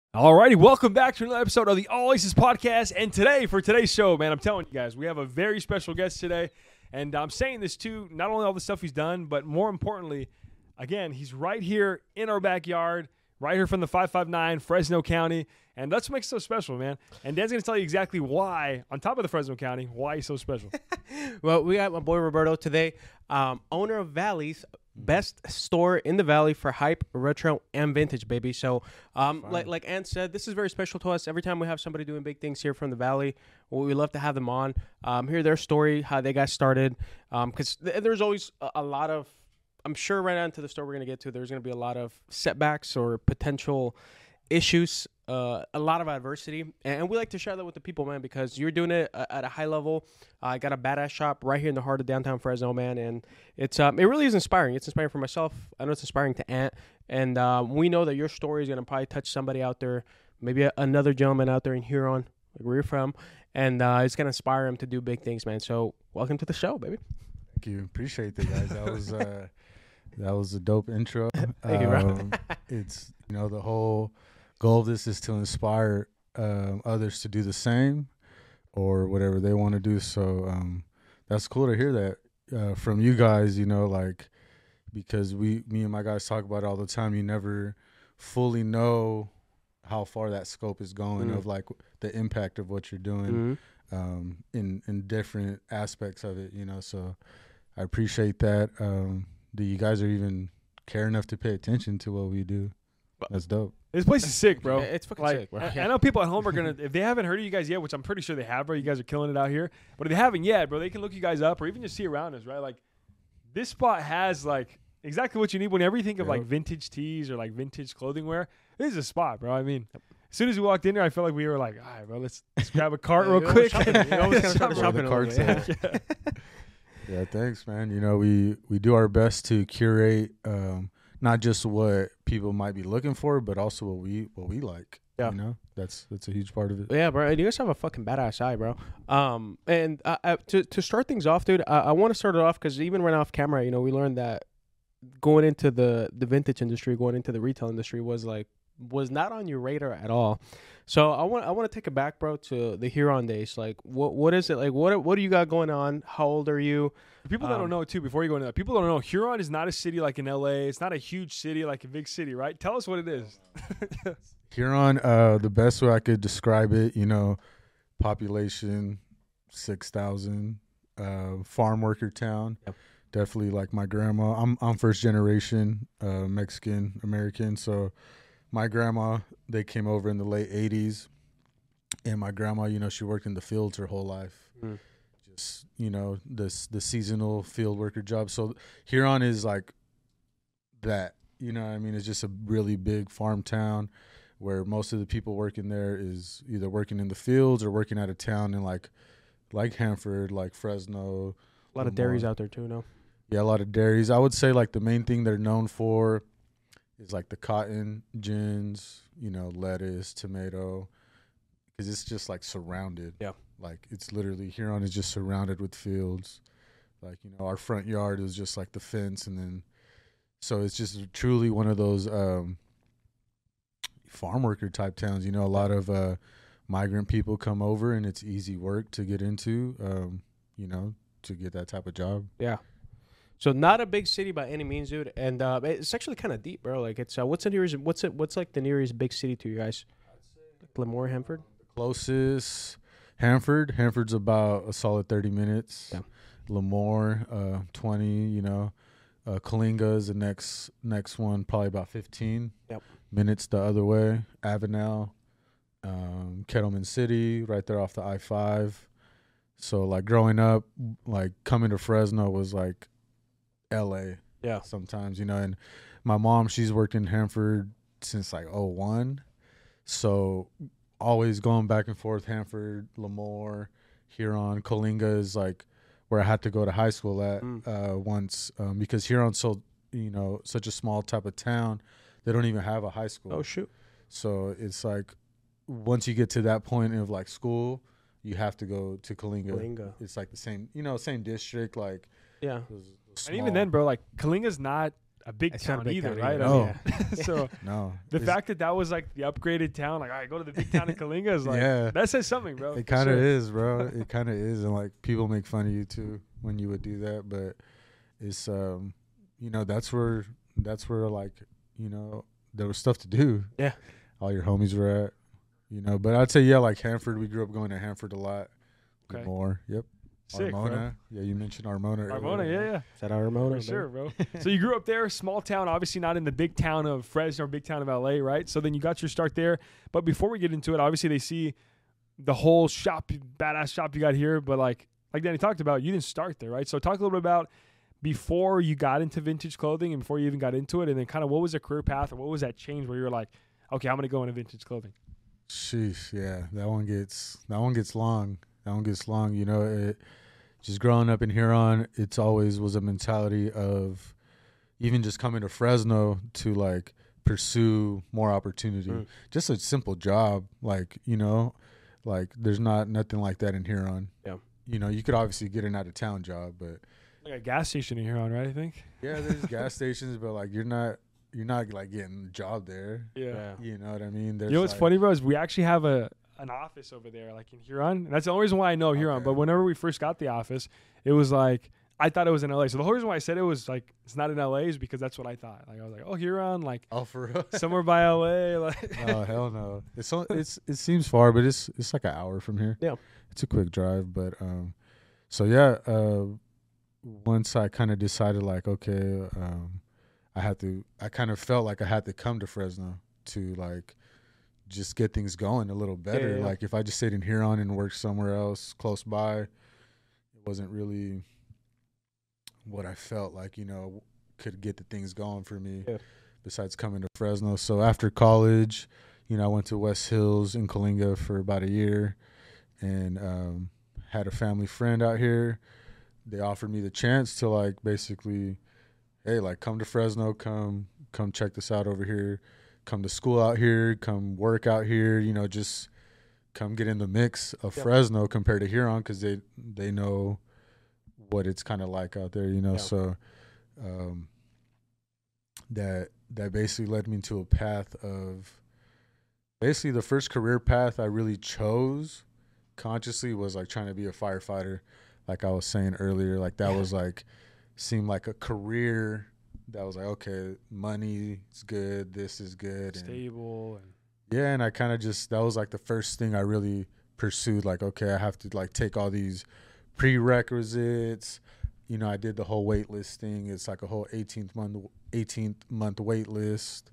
Alrighty, welcome back to another episode of the All Aces Podcast. And today, for today's show, man, I'm telling you guys, we have a very special guest today. And I'm saying this too, not only all the stuff he's done, but more importantly, again, he's right here in our backyard, right here from the 559, Fresno County. And that's what makes it so special, man. And Dan's going to tell you exactly why, on top of the Fresno County, why he's so special. Well, we got my boy Roberto today, owner of Valley's best store in the Valley for hype, retro, and vintage, baby. So, like Ant said, this is very special to us. Every time we have somebody doing big things here from the Valley, we love to have them on, hear their story, how they got started, because there's always a lot of, I'm sure right on to the store we're going to get to, there's going to be a lot of setbacks or potential issues, a lot of adversity, and we like to share that with the people, man, because you're doing it at a high level. I got a badass shop right here in the heart of downtown Fresno, man, and it really is inspiring. It's inspiring for myself. I know it's inspiring to Ant, and we know that your story is going to probably touch somebody out there, maybe another gentleman out there in Huron, where you're from, and it's going to inspire him to do big things, man. So welcome to the show, baby. Thank you. Appreciate that, guys. That was a dope intro. Thank you, bro. It's, the whole goal of this is to inspire others to do the same or whatever they want to do. So that's cool to hear that from you guys, because me and my guys talk about it all the time. You never fully know how far that scope is going of like the impact of what you're doing in different aspects of it, so I appreciate that. That you guys are even care enough to pay attention to what we do. That's dope. This place is sick, bro. It's fucking sick, bro. I know people at home are going to, if they haven't heard of you guys yet, which I'm pretty sure they have, bro, you guys are killing it out here. But if they haven't yet, bro, they can look you guys up or even just see around us, right? Like, this spot has, like, exactly what you need whenever you think of, like, vintage tees or, like, vintage clothing wear. This is a spot, bro. I mean, as soon as we walked in there, I felt like we were like, all right, bro, let's grab a cart real quick. You always kind of start shopping a little bit. Yeah, thanks, man. We do our best to curate not just what people might be looking for, but also what we like. Yeah. That's a huge part of it. Yeah, bro. And you guys have a fucking badass eye, bro. And to start things off, dude, I want to start it off because even right off camera, we learned that going into the vintage industry, going into the retail industry was not on your radar at all. So I want to take it back, bro, to the Huron days. Like, what is it like? What do you got going on? How old are you? For people that don't know, too, before you go into that, people don't know, Huron is not a city like in L.A. It's not a huge city like a big city, right? Tell us what it is. Huron, the best way I could describe it, population 6,000, farm worker town. Yep. Definitely like my grandma. I'm first generation Mexican American, so my grandma, they came over in the late 80s, and my grandma, she worked in the fields her whole life. Just, the seasonal field worker job. So Huron is like that, it's just a really big farm town where most of the people working there is either working in the fields or working out of town in like Hanford, like Fresno. A lot of dairies out there too, no? Yeah, a lot of dairies. I would say like the main thing they're known for is like the cotton gins, lettuce, tomato, because it's just like surrounded. Yeah. Like it's literally, Huron is just surrounded with fields. Like, our front yard is just like the fence. And then, so it's just truly one of those farm worker type towns. A lot of migrant people come over and it's easy work to get into, to get that type of job. Yeah. So not a big city by any means, dude, and it's actually kind of deep, bro. Like it's what's like the nearest big city to you guys? Like Lemoore, Hanford. Closest, Hanford. Hanford's about a solid 30 minutes. Yeah. Lemoore, 20. Kalinga is the next one, probably about 15 minutes the other way. Avenel, Kettleman City, right there off the I-5. So like growing up, like coming to Fresno was like LA sometimes, and my mom, she's worked in Hanford since like 01, so always going back and forth, Hanford, Lemoore, Huron. Kalinga is like where I had to go to high school at once, because Huron's so such a small type of town, they don't even have a high school. Oh shoot. So it's like once you get to that point of like school, you have to go to Kalinga. It's like the same, same district, like yeah. And even then, bro, like Kalinga's not a big It's not town a big either, town right? either. I No. mean, so No, the fact that that was like the upgraded town, like, all right, go to the big town in Kalinga is like, Yeah. that says something, bro. it for kind of sure. is, bro. It kind of is, and like people make fun of you too when you would do that, but it's you know, that's where like, you know, there was stuff to do. Yeah. All your homies were at, you know. But I'd say, yeah, like Hanford, we grew up going to Hanford a lot. Okay. More, yep. Sick, bro. Armona, yeah, you mentioned Armona. Armona, earlier. yeah. Shout out Ramona. For sure, bro. So you grew up there, small town, obviously not in the big town of Fresno or big town of LA, right? So then you got your start there. But before we get into it, obviously they see the whole shop, badass shop you got here. But like Danny talked about, you didn't start there, right? So talk a little bit about before you got into vintage clothing and before you even got into it, and then kind of what was the career path or what was that change where you were like, okay, I'm going to go into vintage clothing? Sheesh, yeah, that one gets long. That one gets long. You know, just growing up in Huron, it's always was a mentality of even just coming to Fresno to like pursue more opportunity. Just a simple job, like, you know, like there's nothing like that in Huron. Yeah. You know, you could obviously get an out of town job, but Like a gas station in Huron, right? I think. yeah, there's gas stations, but like you're not like getting a job there. Yeah. You know what I mean? There's You know what's like, funny, bro, is we actually have an office over there, like in Huron. And that's the only reason why I know Huron. Okay. But whenever we first got the office, it was like, I thought it was in LA. So the whole reason why I said it was like, it's not in LA is because that's what I thought. Like, I was like, oh, Huron, like Oh, for real? somewhere by LA. Like, Oh, hell no. It seems far, but it's like an hour from here. Yeah. It's a quick drive, but so yeah, once I kind of decided like, okay, I kind of felt like I had to come to Fresno to like just get things going a little better. Yeah. Like if I just stayed in Huron and worked somewhere else close by, it wasn't really what I felt like, you know, could get the things going for me. Yeah. Besides coming to Fresno. So after college, you know, I went to West Hills in Kalinga for about a year and had a family friend out here. They offered me the chance to like basically, hey, like come to Fresno, come check this out over here, come to school out here, come work out here, you know, just come get in the mix of Fresno compared to Huron because they know what it's kind of like out there, you know. So that basically led me into a path of basically the first career path I really chose consciously was like trying to be a firefighter. Like I was saying earlier, like that was like seemed like a career that was like, okay, money is good, this is good, stable. And I kind of just, that was like the first thing I really pursued. Like, okay, I have to like take all these prerequisites. You know, I did the whole wait list thing. It's like a whole 18th month wait list.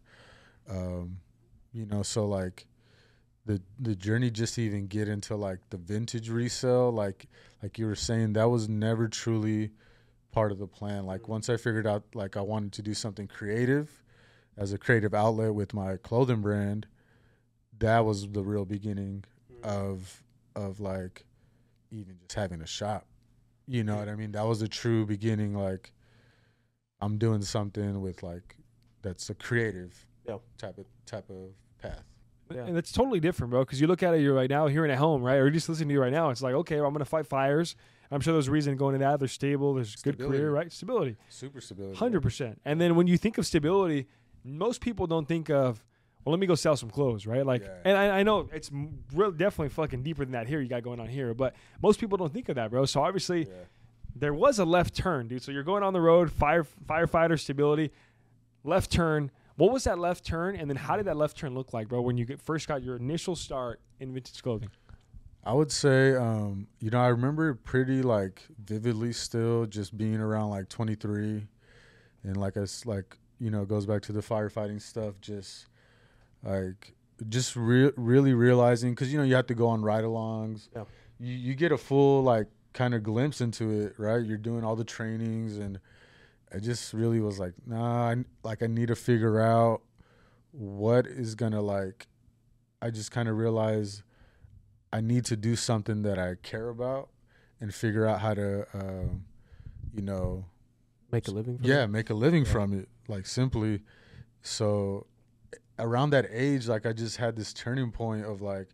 You know, so like the journey just to even get into like the vintage resale, like you were saying, that was never truly part of the plan. Like once I figured out like I wanted to do something creative as a creative outlet with my clothing brand, that was the real beginning of like even just having a shop. You know what I mean? That was the true beginning. Like I'm doing something with like that's a creative type of path. Yeah. And it's totally different, bro, because you look at it, you're right now hearing at home, right? Or just listening to you right now. It's like, okay, well, I'm going to fight fires. I'm sure there's a reason going into that. There's stable. There's stability. Good career, right? Stability. Super stability. 100%. And then when you think of stability, most people don't think of, well, let me go sell some clothes, right? Like, and I know it's real, definitely fucking deeper than that here you got going on here, but most people don't think of that, bro. So obviously there was a left turn, dude. So you're going on the road, firefighter, stability, left turn. What was that left turn, and then how did that left turn look like, bro, when you first got your initial start in vintage clothing? I would say, you know, I remember pretty like vividly still just being around like 23, and like it's like, you know, it goes back to the firefighting stuff, just like just really realizing, because you know you have to go on ride-alongs. Yeah. You get a full like kind of glimpse into it, right? You're doing all the trainings, and I just really was like, nah, I need to figure out what is gonna like. I just kind of realized I need to do something that I care about and figure out how to, you know, make a living from it. Make a living from it, like simply. So around that age, like I just had this turning point of like,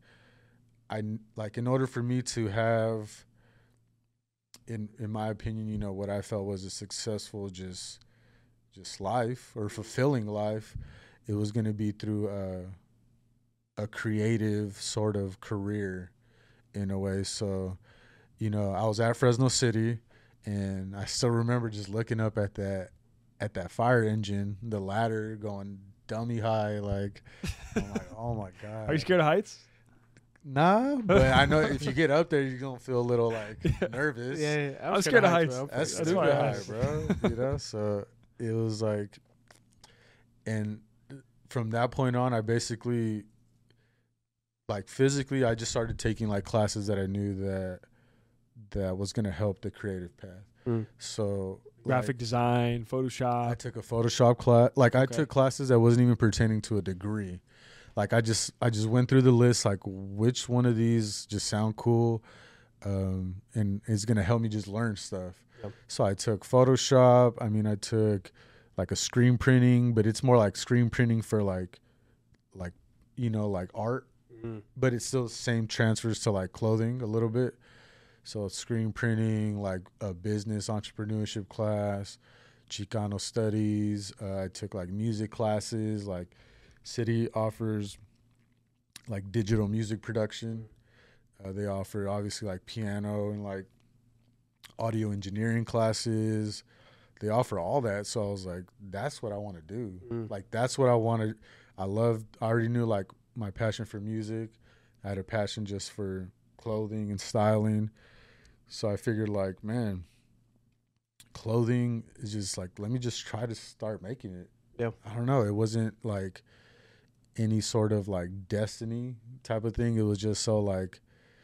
in order for me to have, in my opinion, you know, what I felt was a successful just just life or fulfilling life, it was going to be through a creative sort of career in a way. So, you know, I was at Fresno City, and I still remember just looking up at that fire engine, the ladder going dummy high. Like, I'm like, oh my God. Are you scared of heights? Nah, but I know if you get up there, you're going to feel a little like nervous. Yeah, I'm scared of heights. Bro. That's I do super get high, heights. bro. You know, so it was like, and from that point on, I basically, like physically, I just started taking like classes that I knew that was gonna help the creative path. So Graphic design, I Photoshop. took a Photoshop class. Like I Okay. took classes that wasn't even pertaining to a degree. Like I just went through the list, like which one of these just sound cool, and is gonna help me just learn stuff. Yep. So I took Photoshop. I mean, I took like a screen printing, but it's more like screen printing for like you know, like art, but it's still the same transfers to like clothing a little bit. So screen printing, like a business entrepreneurship class, Chicano studies. I took like music classes. Like City offers like digital music production. They offer obviously like piano and like audio engineering classes. They offer all that. So I was like, that's what I want to do. Like that's what I wanted. I already knew like my passion for music. I had a passion just for clothing and styling. So I figured like, man, clothing is just like, let me just try to start making it. Yeah. I don't know. It wasn't like any sort of like destiny type of thing. It was just so like,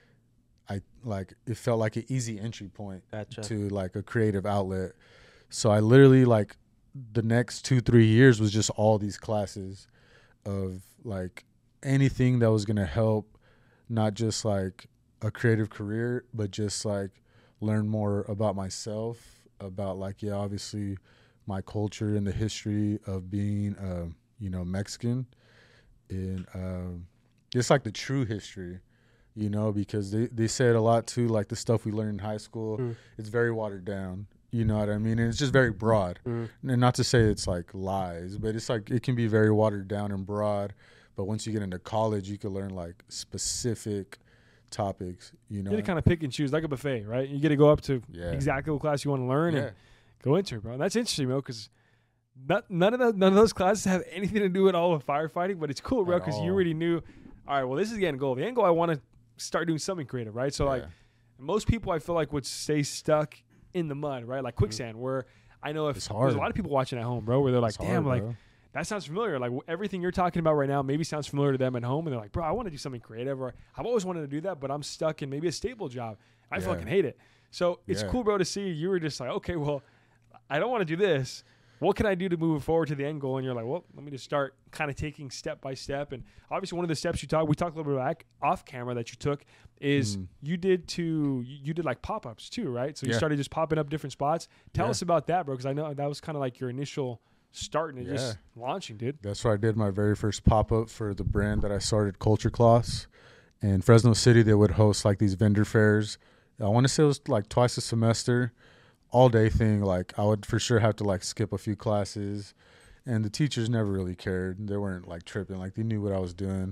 it felt like an easy entry point Gotcha. to like a creative outlet. So I literally like the next 2-3 years was just all these classes of like anything that was going to help, not just like a creative career, but just like learn more about myself, about like, yeah, obviously my culture and the history of being, you know, Mexican, and just like the true history, you know, because they said a lot too, like the stuff we learned in high school, it's very watered down. You know what I mean? And it's just very broad. And not to say it's like lies, but it's like it can be very watered down and broad. But once you get into college, you can learn like specific topics, you know? You get to kind of pick and choose like a buffet, right? You get to go up to Yeah. exactly what class you want to learn Yeah. and go into it, bro. And that's interesting, bro, because none of those classes have anything to do at all with firefighting, but it's cool, bro, At because you all. already knew, all right, well, this is the end goal. The end goal, I want to start doing something creative, right? So, like, Yeah. most people I feel like would stay stuck in the mud, right? Like quicksand, where I know if It's there's hard. a lot of people watching at home, bro, where they're like, It's hard, damn, like, bro. that sounds familiar. Like everything you're talking about right now maybe sounds familiar to them at home, and they're like, bro, I want to do something creative, or I've always wanted to do that, but I'm stuck in maybe a stable job. I Yeah. fucking hate it. So it's Yeah. cool, bro, to see you were just like, okay, well, I don't want to do this. What can I do to move forward to the end goal? And you're like, well, let me just start kind of taking step by step. And obviously one of the steps we talked a little bit about off camera that you took is you did like pop-ups too, right? So you Yeah. started just popping up different spots. Tell Yeah. us about that, bro, because I know that was kind of like your initial start and just launching, dude. That's where I did my very first pop-up for the brand that I started, Culture Cloths. In Fresno City, they would host like these vendor fairs. I want to say it was like twice a semester, all day thing. Like I would for sure have to like skip a few classes, and the teachers never really cared. They weren't like tripping. Like they knew what I was doing.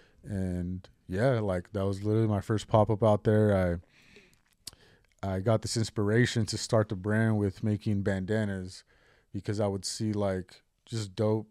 And yeah, like that was literally my first pop-up out there. I got this inspiration to start the brand with making bandanas, because I would see like just dope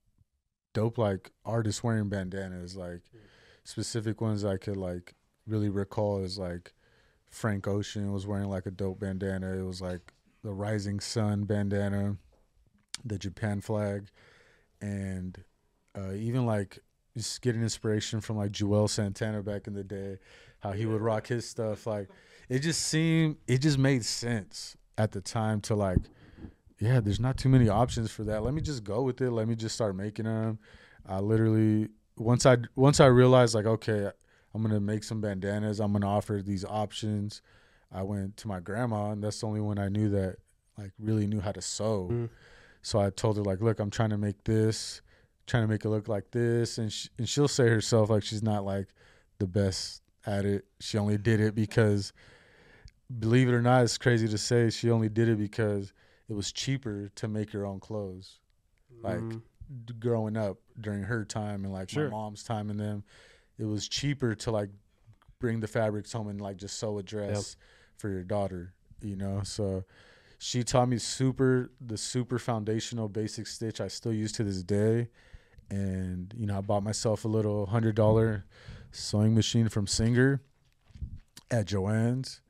like artists wearing bandanas, like specific ones I could like really recall is like Frank Ocean was wearing like a dope bandana. It was like the Rising Sun bandana, the Japan flag, and even like just getting inspiration from like Joel Santana back in the day, how he would rock his stuff. Like it just made sense at the time to like, yeah, there's not too many options for that. Let me just go with it. Let me just start making them. I literally, once I realized like, okay, I'm going to make some bandanas, I'm going to offer these options, I went to my grandma, and that's the only one I knew that like really knew how to sew. So I told her like, look, I'm trying to make this, trying to make it look like this. And she'll say herself, like, she's not like the best at it. She only did it because, believe it or not, it's crazy to say, she only did it because it was cheaper to make your own clothes. Like growing up during her time and like my mom's time and them, it was cheaper to like bring the fabrics home and like just sew a dress for your daughter, you know? So she taught me the super foundational basic stitch I still use to this day. And, you know, I bought myself a little $100 sewing machine from Singer at Joann's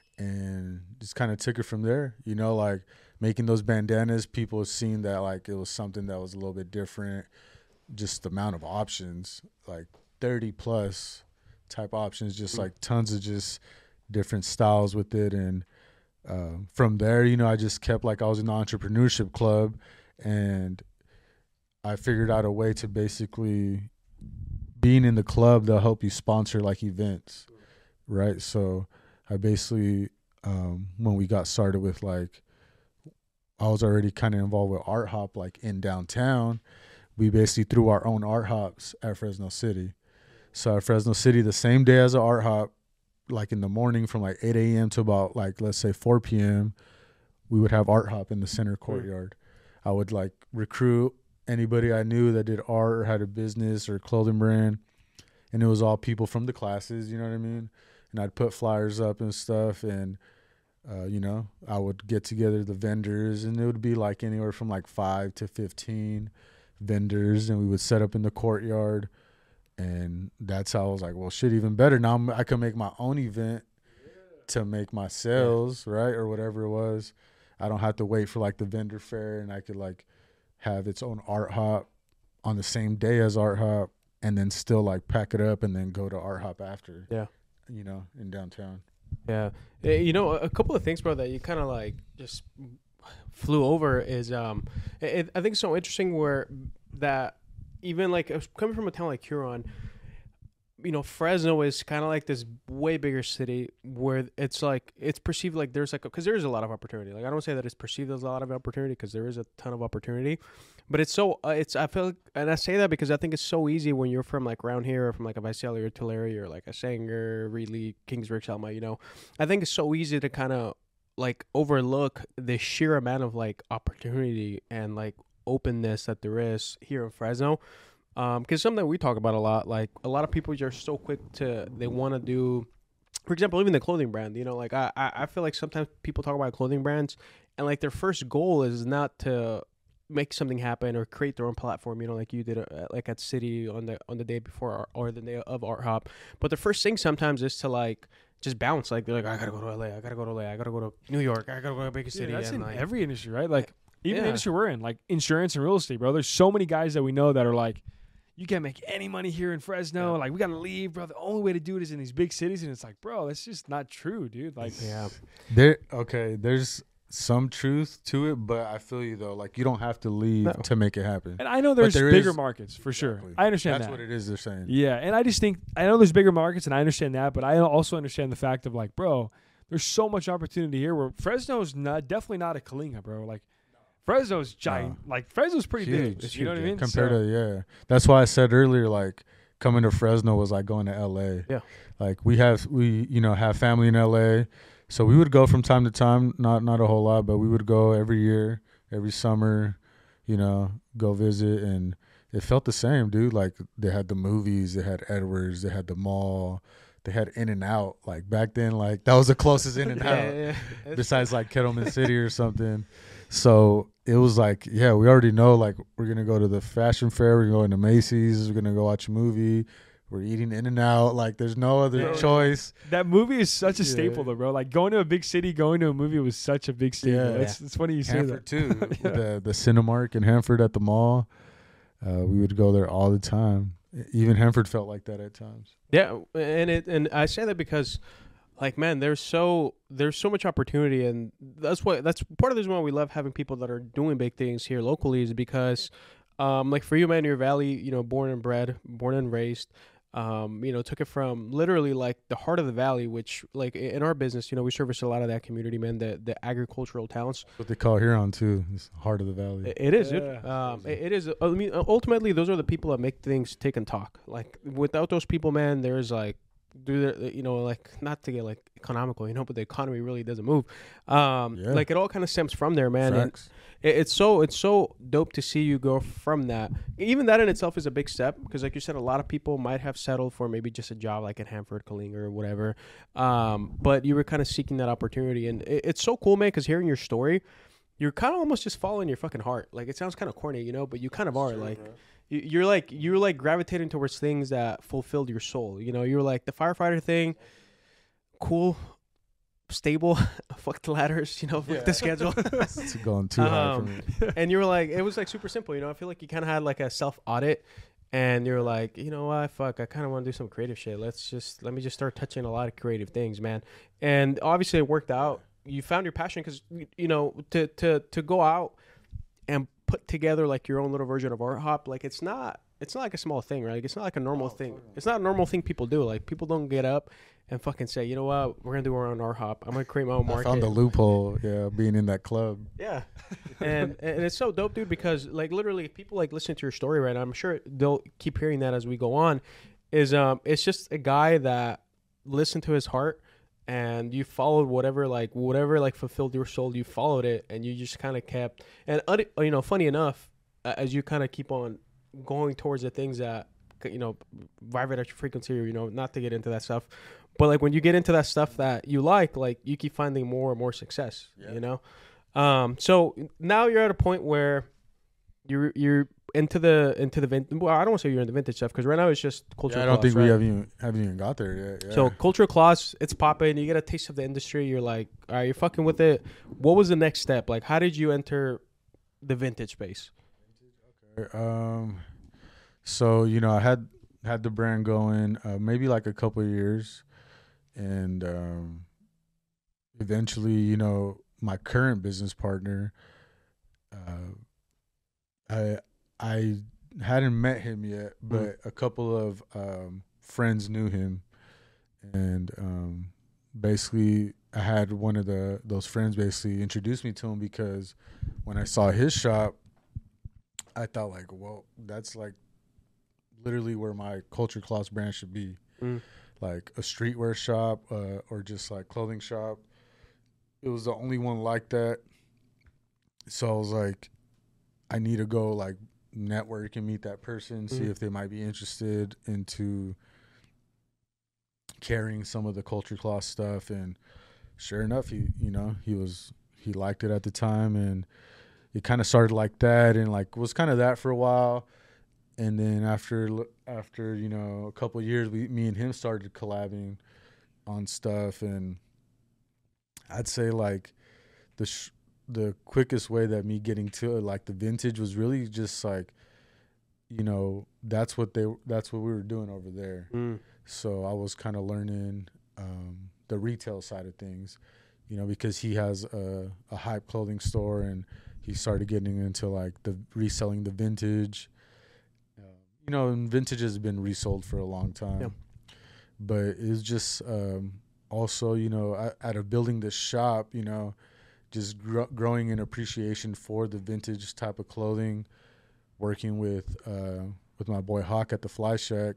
and just kind of took it from there, you know, like making those bandanas. People seen that like it was something that was a little bit different. Just the amount of options, like 30 plus type options, just like tons of just different styles with it. And from there, you know, I just kept like I was in the entrepreneurship club, and I figured out a way to basically being in the club, they'll help you sponsor like events, right? So I basically, when we got started with like, I was already kind of involved with Art Hop like in downtown. We basically threw our own Art Hops at Fresno City. So at Fresno City, the same day as an Art Hop, like in the morning from like 8 a.m. to about like, let's say 4 p.m., we would have Art Hop in the center courtyard. I would like recruit anybody I knew that did art or had a business or clothing brand. And it was all people from the classes, you know what I mean? And I'd put flyers up and stuff. And, you know, I would get together the vendors, and it would be like anywhere from like 5 to 15 vendors. And we would set up in the courtyard. And that's how I was like, well, shit, even better. Now I can make my own event to make my sales, right? Or whatever it was. I don't have to wait for like the vendor fair, and I could like have its own Art Hop on the same day as Art Hop, and then still like pack it up and then go to Art Hop after. Yeah. You know, in downtown. Yeah. You know, a couple of things, bro, that you kind of like just flew over is I think it's so interesting where that even like coming from a town like Huron, you know, Fresno is kind of like this way bigger city where it's like it's perceived like there's like because there is a lot of opportunity. Like I don't say that it's perceived as a lot of opportunity because there is a ton of opportunity, but it's so it's I feel like, and I say that because I think it's so easy when you're from like around here or from like a Visalia or Tulare or like a Sanger, Reedley, Kingsbridge, Selma. You know, I think it's so easy to kind of like overlook the sheer amount of like opportunity and like openness that there is here in Fresno. Because something that we talk about a lot, like a lot of people are so quick they want to do, for example, even the clothing brand, you know, like I feel like sometimes people talk about clothing brands and like their first goal is not to make something happen or create their own platform, you know, like you did like at City on the day before or the day of Art Hop. But the first thing sometimes is to like just bounce. Like they're like, I gotta go to LA, I gotta go to New York, I gotta go to a bigger city. That's and in like, every industry, right? Like even the industry we're in, like insurance and real estate, bro. There's so many guys that we know that are like, you can't make any money here in Fresno. Like, we got to leave, bro. The only way to do it is in these big cities. And it's like, bro, that's just not true, dude. Like, there's some truth to it, but I feel you, though. Like, you don't have to leave to make it happen. And I know there's bigger markets, for sure. I understand That's what it is they're saying. Yeah, and I just think, I know there's bigger markets, and I understand that, but I also understand the fact of, like, bro, there's so much opportunity here where Fresno's definitely not a Kalinga, bro. Like, Fresno's giant. Like Fresno's pretty big. You know what I mean? Compared to that's why I said earlier, like coming to Fresno was like going to LA. Yeah. Like we have family in LA, so we would go from time to time. Not a whole lot, but we would go every year, every summer. You know, go visit, and it felt the same, dude. Like they had the movies, they had Edwards, they had the mall. They had In-N-Out. Like back then, like that was the closest In-N-Out besides like Kettleman City or something. So it was like, we already know, like, we're going to go to the fashion fair. We're going to Macy's. We're going to go watch a movie. We're eating In-N-Out. Like, there's no other choice. That movie is such a staple, though, bro. Like, going to a big city, going to a movie was such a big staple. It's funny you say Hanford, that. too. The Cinemark in Hanford at the mall. We would go there all the time. Even Hanford felt like that at times. Yeah, and I say that because, like, man, there's so much opportunity, and that's part of the reason why we love having people that are doing big things here locally is because, like for you, man, your Valley, you know, born and raised, you know, took it from literally like the heart of the Valley, which like in our business, you know, we service a lot of that community, man, the agricultural towns. What they call Huron too, is heart of the Valley. It is, dude. It is. I mean, ultimately, those are the people that make things tick and talk. Like without those people, man, there's like do the, you know, like, not to get like economical, you know, but the economy really doesn't move. Like it all kind of stems from there, man. Facts. And it's so dope to see you go from that. Even that in itself is a big step, because like you said, a lot of people might have settled for maybe just a job like at Hanford, Kalinga, or whatever. But you were kind of seeking that opportunity, and it's so cool, man, because hearing your story, you're kind of almost just following your fucking heart. Like, it sounds kind of corny, you know, but you kind of are. Like, you're like gravitating towards things that fulfilled your soul. You know, you're like the firefighter thing, cool, stable, fuck the ladders, you know, fuck the schedule. It's going too high for me. And you were like, it was like super simple, you know. I feel like you kind of had like a self audit, and you're like, you know what, fuck, I kind of want to do some creative shit. Let me just start touching a lot of creative things, man. And obviously it worked out. You found your passion, because, you know, to go out and put together like your own little version of Art Hop, like it's not like a small thing, right? Like, it's not like a normal thing. It's not a normal thing people do. Like, people don't get up and fucking say, you know what, we're gonna do our own Art Hop. I'm gonna create my own market. I found the loophole, being in that club. Yeah. and it's so dope, dude, because like literally if people like listen to your story right now, I'm sure they'll keep hearing that as we go on, is it's just a guy that listened to his heart, and you followed whatever fulfilled your soul. You followed it, and you just kind of kept. And you know, funny enough, as you kind of keep on going towards the things that, you know, vibrate at your frequency, or, you know, not to get into that stuff, but like when you get into that stuff that you like you keep finding more and more success. You know, so now you're at a point where you're into the well, I don't want to say you're in the vintage stuff, because right now it's just cultural. I don't class, think right? we haven't even got there yet. Yeah. So cultural class, it's popping. You get a taste of the industry. You're like, all right, you're fucking with it. What was the next step? Like, how did you enter the vintage space? So, you know, I had the brand going maybe like a couple of years, and eventually, you know, my current business partner, I hadn't met him yet, but a couple of friends knew him, and basically I had one of those friends basically introduce me to him, because when I saw his shop, I thought like, well, that's like literally where my Culture Class brand should be, like a streetwear shop or just like clothing shop. It was the only one like that. So I was like, I need to go like network and meet that person, see if they might be interested into carrying some of the Culture Class stuff. And sure enough, he liked it at the time, and it kind of started like that, and like was kind of that for a while. And then after you know, a couple of years, me and him started collabing on stuff. And I'd say like the quickest way that me getting to like the vintage was really just like, you know, that's what we were doing over there. So I was kind of learning the retail side of things, you know, because he has a hype clothing store, and he started getting into like the reselling the vintage. You know, and vintage has been resold for a long time. Yeah. But it's just also, you know, out of building this shop, you know, just growing an appreciation for the vintage type of clothing, working with my boy Hawk at the Fly Shack.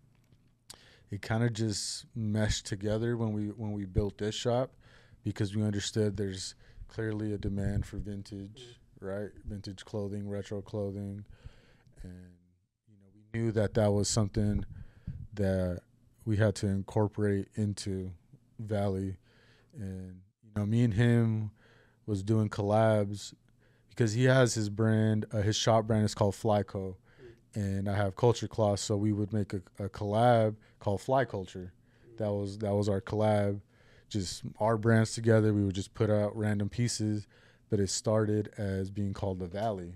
It kind of just meshed together when we built this shop, because we understood there's clearly a demand for vintage, right? Vintage clothing, retro clothing, and we knew that was something that we had to incorporate into Valley. And you know, me and him was doing collabs, because he has his brand, his shop brand is called Flyco, and I have Culture Class, so we would make a collab called Fly Culture. That was our collab, just our brands together. We would just put out random pieces, but it started as being called the Valley.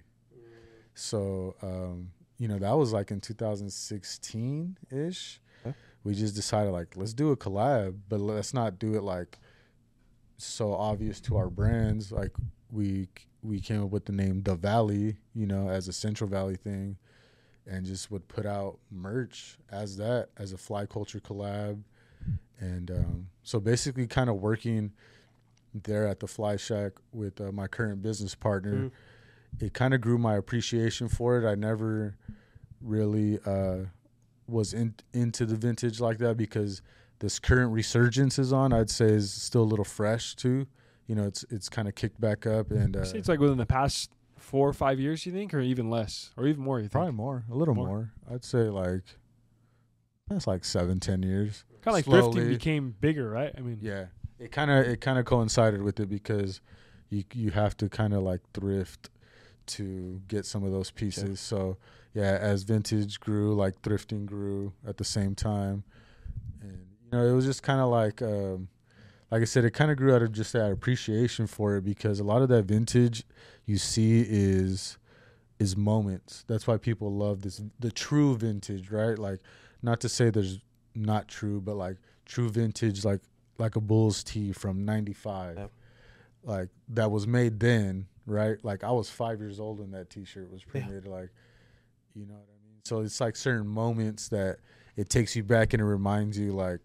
So you know, that was like in 2016-ish. Okay. We just decided like, let's do a collab, but let's not do it like so obvious to our brands. Like we came up with the name The Valley, you know, as a Central Valley thing, and just would put out merch as a Fly Culture collab. And so basically kind of working there at the Fly Shack with my current business partner, it kind of grew my appreciation for it. I never really was into the vintage like that, because this current resurgence is on, I'd say is still a little fresh too. You know, it's kind of kicked back up, and You say it's like within the past 4 or 5 years, you think, or even less, or even more? You think? probably more, a little More? more. I'd say like that's like 7-10 years. Kind of like Slowly. thrifting became bigger, right? I mean, Yeah, it kind of coincided with it because you have to kind of like thrift to get some of those pieces. Sure. So yeah, as vintage grew, like thrifting grew at the same time, and you know it was just kind of like I said, it kind of grew out of just that appreciation for it, because a lot of that vintage you see is moments. That's why people love the true vintage, right? Like, not to say there's not true, but like true vintage, like a Bulls tee from '95, Yep. like that was made then, right? Like I was 5 years old when that T-shirt was printed. Like, you know what I mean? So it's like certain moments that it takes you back and it reminds you, like,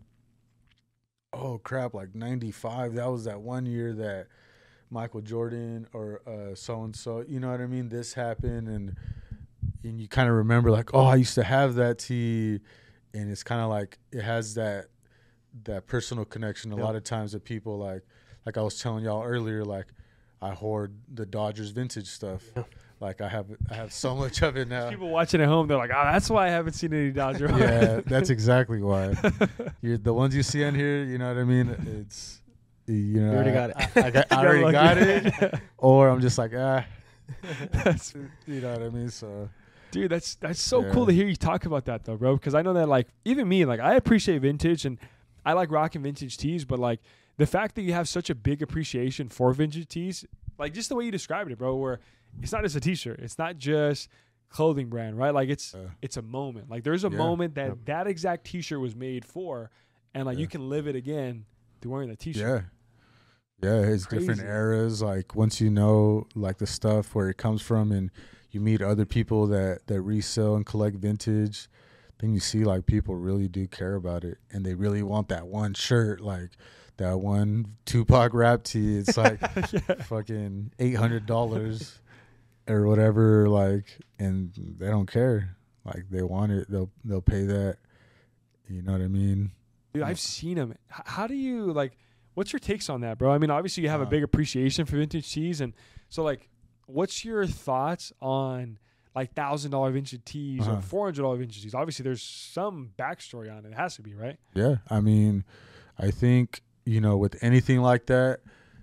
oh crap, like '95, that was that one year that Michael Jordan or so and so, you know what I mean? This happened, and you kind of remember like, oh, I used to have that tee, and it's kind of like it has that personal connection. A lot of times that people like I was telling y'all earlier, like I hoard the Dodgers vintage stuff. Yeah. Like I have so much of it now. people watching at home, they're like, "Oh, that's why I haven't seen any Dodger." Yeah, that's exactly why. The ones you see on here, you know what I mean? It's, you know, You already got it. I already got it, it. or I'm just like, That's, you know what I mean? So, dude, that's so Yeah. cool to hear you talk about that though, bro. Because I know that, like, even me, like, I appreciate vintage and I like rocking vintage tees, but like the fact that you have such a big appreciation for vintage tees, like just the way you described it, bro, where it's not just a T-shirt, it's not just clothing brand, right? Like it's a moment. Like there's a Yeah. moment that exact T-shirt was made for, and like you can live it again through wearing the T-shirt. yeah, it's different Crazy. eras. Like once you know like the stuff where it comes from, and you meet other people that resell and collect vintage, then you see like people really do care about it, and they really want that one shirt, like that one Tupac rap tee. It's like fucking $800 or whatever, like, and they don't care. Like they want it, they'll pay that. You know what I mean? Dude, I've seen them. How do you, like, what's your takes on that, bro? I mean, obviously you have a big appreciation for vintage tees, and so like, what's your thoughts on like $1,000 vintage tees or $400 vintage tees? Obviously, there's some backstory on it. It has to be, right? Yeah, I mean, I think, you know, with anything like that,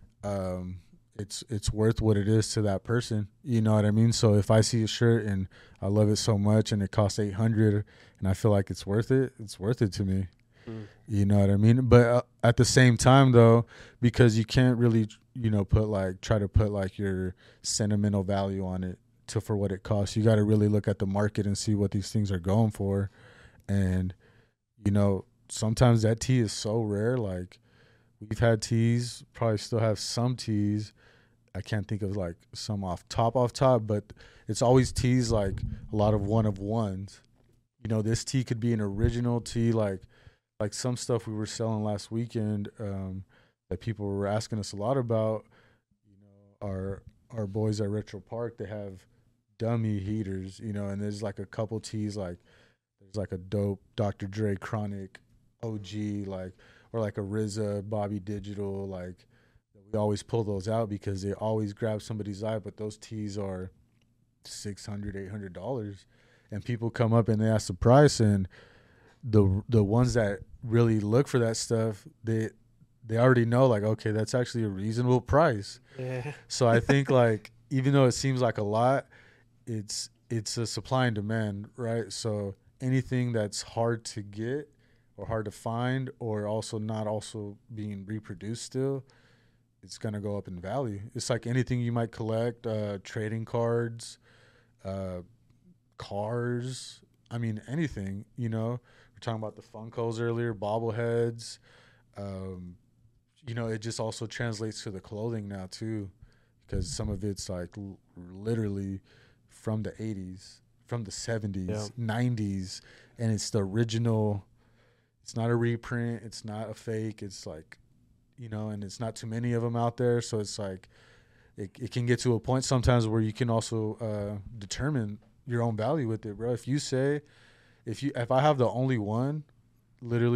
it's worth what it is to that person. You know what I mean? So if I see a shirt and I love it so much and it costs $800 and I feel like it's worth it to me. You know what I mean? But at the same time, though, because you can't really, you know, try to put like your sentimental value on it for what it costs. You got to really look at the market and see what these things are going for. And, you know, sometimes that tee is so rare. Like we've had tees, probably still have some tees. I can't think of like some off top, but it's always tees, like a lot of one of ones. You know, this tee could be an original tee, like some stuff we were selling last weekend that people were asking us a lot about. You know, our boys at Retro Park, they have dummy heaters, you know, and there's like a couple tees, like there's like a dope Dr. Dre Chronic OG, like, or like a RZA Bobby Digital, like we always pull those out because they always grab somebody's eye, but those tees are $600-$800, and people come up and they ask the price, and the ones that really look for that stuff, they already know, like, okay, that's actually a reasonable price. Yeah. So I think like even though it seems like a lot, it's a supply and demand, right? So anything that's hard to get or hard to find, or also not also being reproduced still, it's gonna go up in value. It's like anything you might collect, trading cards, cars. I mean, anything, you know. Talking about the Funkos earlier, bobbleheads. You know, it just also translates to the clothing now too, because some of it's like literally from the 80s, from the 70s, 90s, and it's the original. It's not a reprint. It's not a fake. It's like, you know, and it's not too many of them out there. So it's like it can get to a point sometimes where you can also determine your own value with it, bro. If I have the only one, literally, like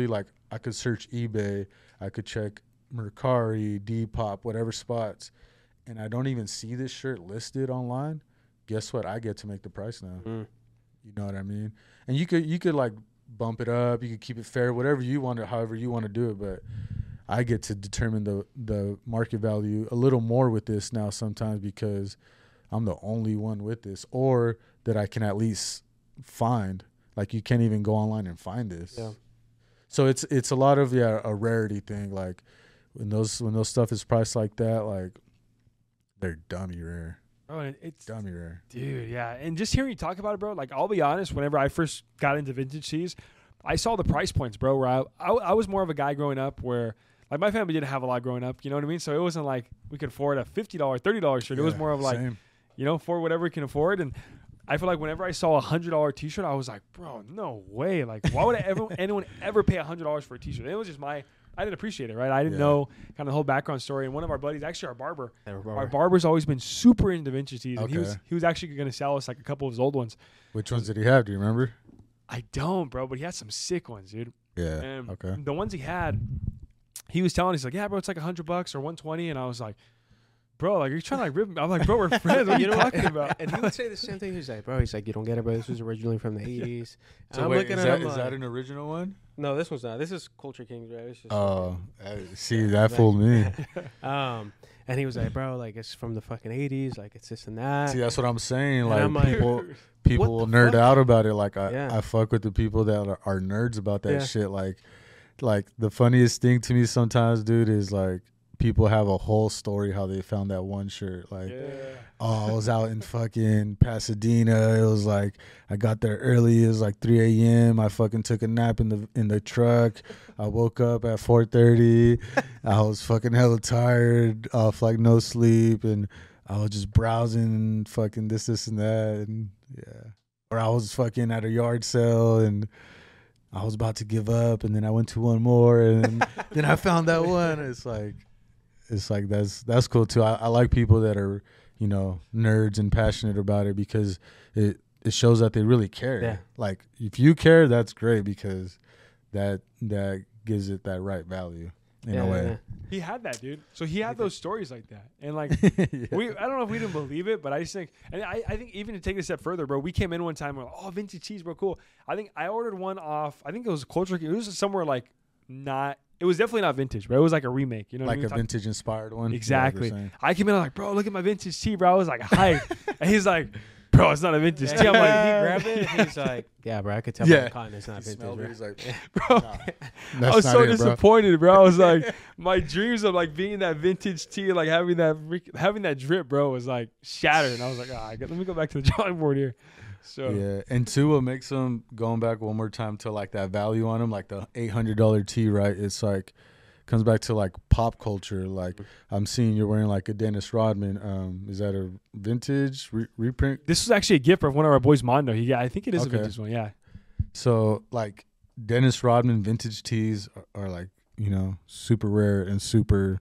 I could search eBay, I could check Mercari, Depop, whatever spots, and I don't even see this shirt listed online. Guess what? I get to make the price now. You know what I mean? And you could like bump it up, you could keep it fair, whatever you want to, however you want to do it, but I get to determine the market value a little more with this now sometimes because I'm the only one with this, or that I can at least find. Like, you can't even go online and find this. Yeah. So it's a lot of a rarity thing. Like when those stuff is priced like that, like they're dummy rare. Oh, and it's Dummy rare. Dude, yeah. And just hearing you talk about it, bro, like, I'll be honest, whenever I first got into vintage tees, I saw the price points, bro, where I was more of a guy growing up where, like, my family didn't have a lot growing up, you know what I mean? So it wasn't like we could afford a $50, $30 shirt. It was more of like, same. you know, for whatever we can afford. And I feel like whenever I saw a $100 T-shirt, I was like, bro, no way. Like, why would anyone ever pay $100 for a T-shirt? It was just I didn't appreciate it, right? I didn't know kind of the whole background story. And one of our buddies, actually our barber's always been super into vintage tees. And he was actually going to sell us like a couple of his old ones. Which ones did he have? Do you remember? I don't, bro, but he had some sick ones, dude. Yeah. And okay. the ones he had, he was telling us, like, yeah, bro, it's like $100 or $120. And I was like, bro, like, you're trying to like rip me. I'm like, bro, we're friends. What are you talking about? And he would say the same thing. He's like, bro, you don't get it, bro. This was originally from the 80s. So I'm wait, looking is at him that an original one? No, this one's not. This is Culture Kings, right? It's just See, that fooled me. And he was like, bro, like, it's from the fucking 80s. Like, it's this and that. See, that's what I'm saying. And Like, I'm like, people what will the nerd fuck? out about it. Like, I Yeah. fuck with the people that are nerds about that Yeah. shit. Like the funniest thing to me sometimes, dude, is like people have a whole story how they found that one shirt. Like, oh, I was out in fucking Pasadena. It was like I got there early. It was like 3 a.m. I fucking took a nap in the truck. I woke up at 4:30. I was fucking hella tired, off like no sleep, and I was just browsing and fucking this and that, and yeah. Or I was fucking at a yard sale and I was about to give up, and then I went to one more, and then I found that one. It's like that's cool too. I like people that are, you know, nerds and passionate about it because it shows that they really care. Yeah. Like, if you care, that's great because that gives it that right value in a way. Yeah. He had that, dude. So he had those stories like that. And like, Yeah. I don't know if we didn't believe it, but I just think, and I think even to take it a step further, bro, we came in one time, we're like, oh, vintage tees, bro, cool. I think I ordered one off, I think it was Culture, it was somewhere like it was definitely not vintage, bro. It was like a remake, you know what Like I mean? a vintage inspired one. Exactly. Yeah, like you're saying. I came in, I'm like, bro, look at my vintage tee, bro. I was like, hype. And he's like, bro, it's not a vintage tee. I'm like, he grabbed it and he's like, yeah, bro, I could tell by the cotton it's not He vintage, smelled it. bro. He's like, bro. nah, I that's was not so it, bro. disappointed, bro. I was like, my dreams of like being that vintage tee, like having that drip, bro, was like shattered. And I was like, let me go back to the drawing board here. So Yeah, and two, what makes them, going back one more time to like that value on them, like the $800 tee, right? It's like comes back to like pop culture. Like, I'm seeing you're wearing like a Dennis Rodman. Is that a vintage reprint? this was actually a gift from one of our boys, Mondo. I think it is a Okay. vintage one. Yeah. So like Dennis Rodman vintage tees are like, you know, super rare and super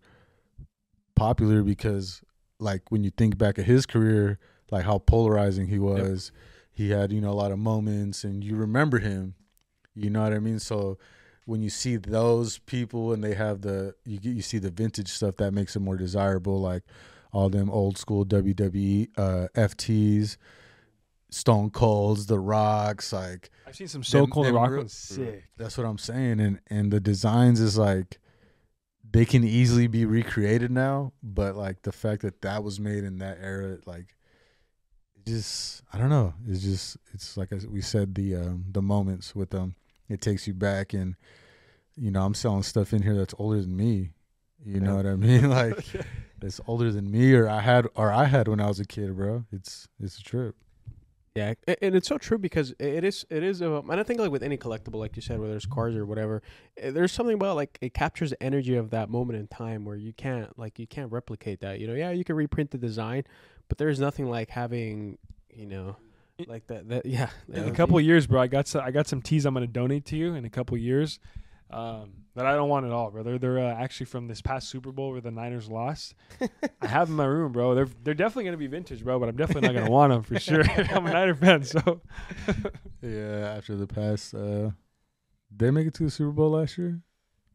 popular because like when you think back at his career, like how polarizing he was, he had, you know, a lot of moments and you remember him, you know what I mean? So when you see those people and they have you see the vintage stuff, that makes it more desirable, like all them old school WWE FTs, Stone Colds, The Rocks, like I've seen some So Cold them Rock real- ones. Sick. That's what I'm saying, and the designs is like they can easily be recreated now, but like the fact that was made in that era, like it just, I don't know, it's like we said, the moments with them, it takes you back, and you know, I'm selling stuff in here that's older than me, you know what I mean, like it's older than me, or I had when I was a kid, bro. It's a trip. Yeah, and it's so true because it is. And I think like with any collectible, like you said, whether it's cars or whatever, there's something about like it captures the energy of that moment in time where you can't replicate that. You know, yeah, you can reprint the design, but there's nothing like having, you know, like that. Yeah, In a couple of years, bro, I got some tees I'm gonna donate to you in a couple of years. That I don't want at all, bro. They're actually from this past Super Bowl where the Niners lost. I have them in my room, bro. They're definitely gonna be vintage, bro. But I'm definitely not gonna want them for sure. I'm a Niner fan, so Yeah, after the past, they make it to the Super Bowl last year.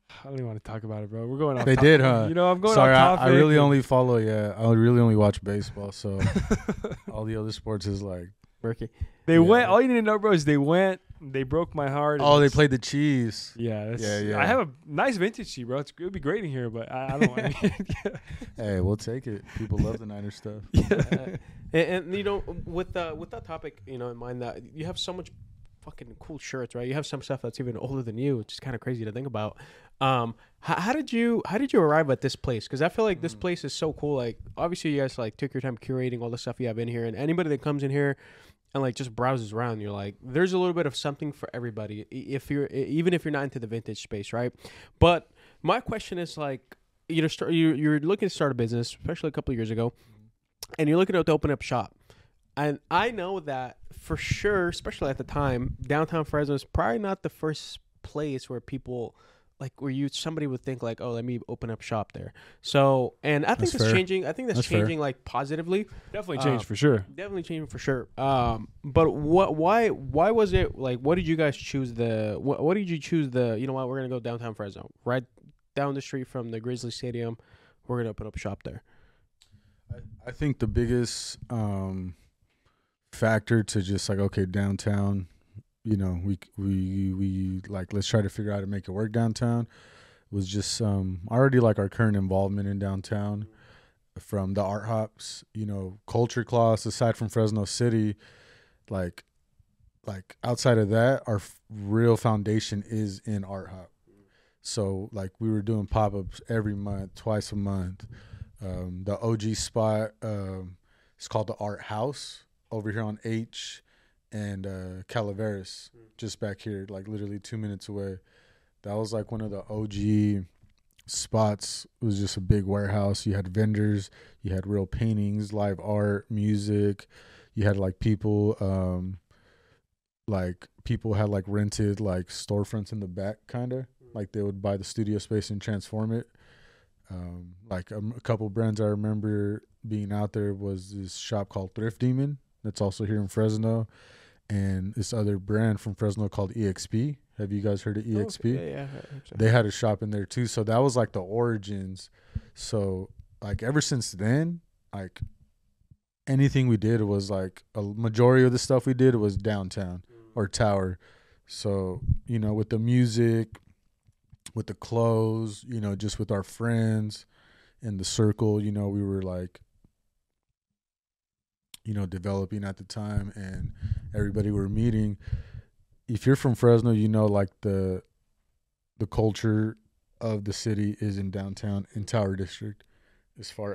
I don't even want to talk about it, bro. We're going off. They did, huh? You know, I'm going Sorry, off topic. I really only follow. Yeah, I really only watch baseball. So all the other sports is like Murky. They Yeah. went. All you need to know, bro, is they went. They broke my heart. oh, they played the Chiefs. Yeah, that's, Yeah. I have a nice vintage tee, bro. It would be great in here, but I don't want it. Hey, we'll take it. People love the Niners stuff. And you know, with that topic, you know, in mind, that you have so much fucking cool shirts, right? You have some stuff that's even older than you, which is kind of crazy to think about. How did you arrive at this place? Because I feel like this place is so cool. Like, obviously, you guys like took your time curating all the stuff you have in here, and anybody that comes in here and like just browses around, you're like, there's a little bit of something for everybody. Even if you're not into the vintage space, right? But my question is like, you know, you're looking to start a business, especially a couple of years ago, and you're looking to open up shop. And I know that for sure, especially at the time, downtown Fresno is probably not the first place where people like somebody would think like, oh, let me open up shop there. So, and I think that's changing. I think that's changing like positively. Definitely changed for sure. Definitely changing for sure. But why was it like? What did you guys choose what did you choose you know what? We're gonna go downtown Fresno, right down the street from the Grizzly Stadium. We're gonna open up shop there. I think the biggest factor to just like, okay, downtown, you know, we like, let's try to figure out how to make it work downtown, was just already like our current involvement in downtown from the art hops, you know, culture class, aside from Fresno City, like outside of that, our real foundation is in art hop. So like we were doing pop-ups every month, twice a month. The OG spot, it's called the Art House over here on H and Calaveras, just back here, like literally 2 minutes away. That was like one of the OG spots. It was just a big warehouse. You had vendors, you had real paintings, live art, music. You had like people had like rented like storefronts in the back, kind of like they would buy the studio space and transform it. Like a couple brands I remember being out there was this shop called Thrift Demon that's also here in Fresno, and this other brand from Fresno called EXP. Have you guys heard of EXP? Oh, yeah. So. They had a shop in there too. So that was like the origins. So like ever since then, like anything we did was like a majority of the stuff we did was downtown or Tower. So, you know, with the music, with the clothes, you know, just with our friends in the circle, you know, we were like, you know, developing at the time, and everybody we were meeting. If you're from Fresno, you know, like the culture of the city is in downtown, in Tower District, as far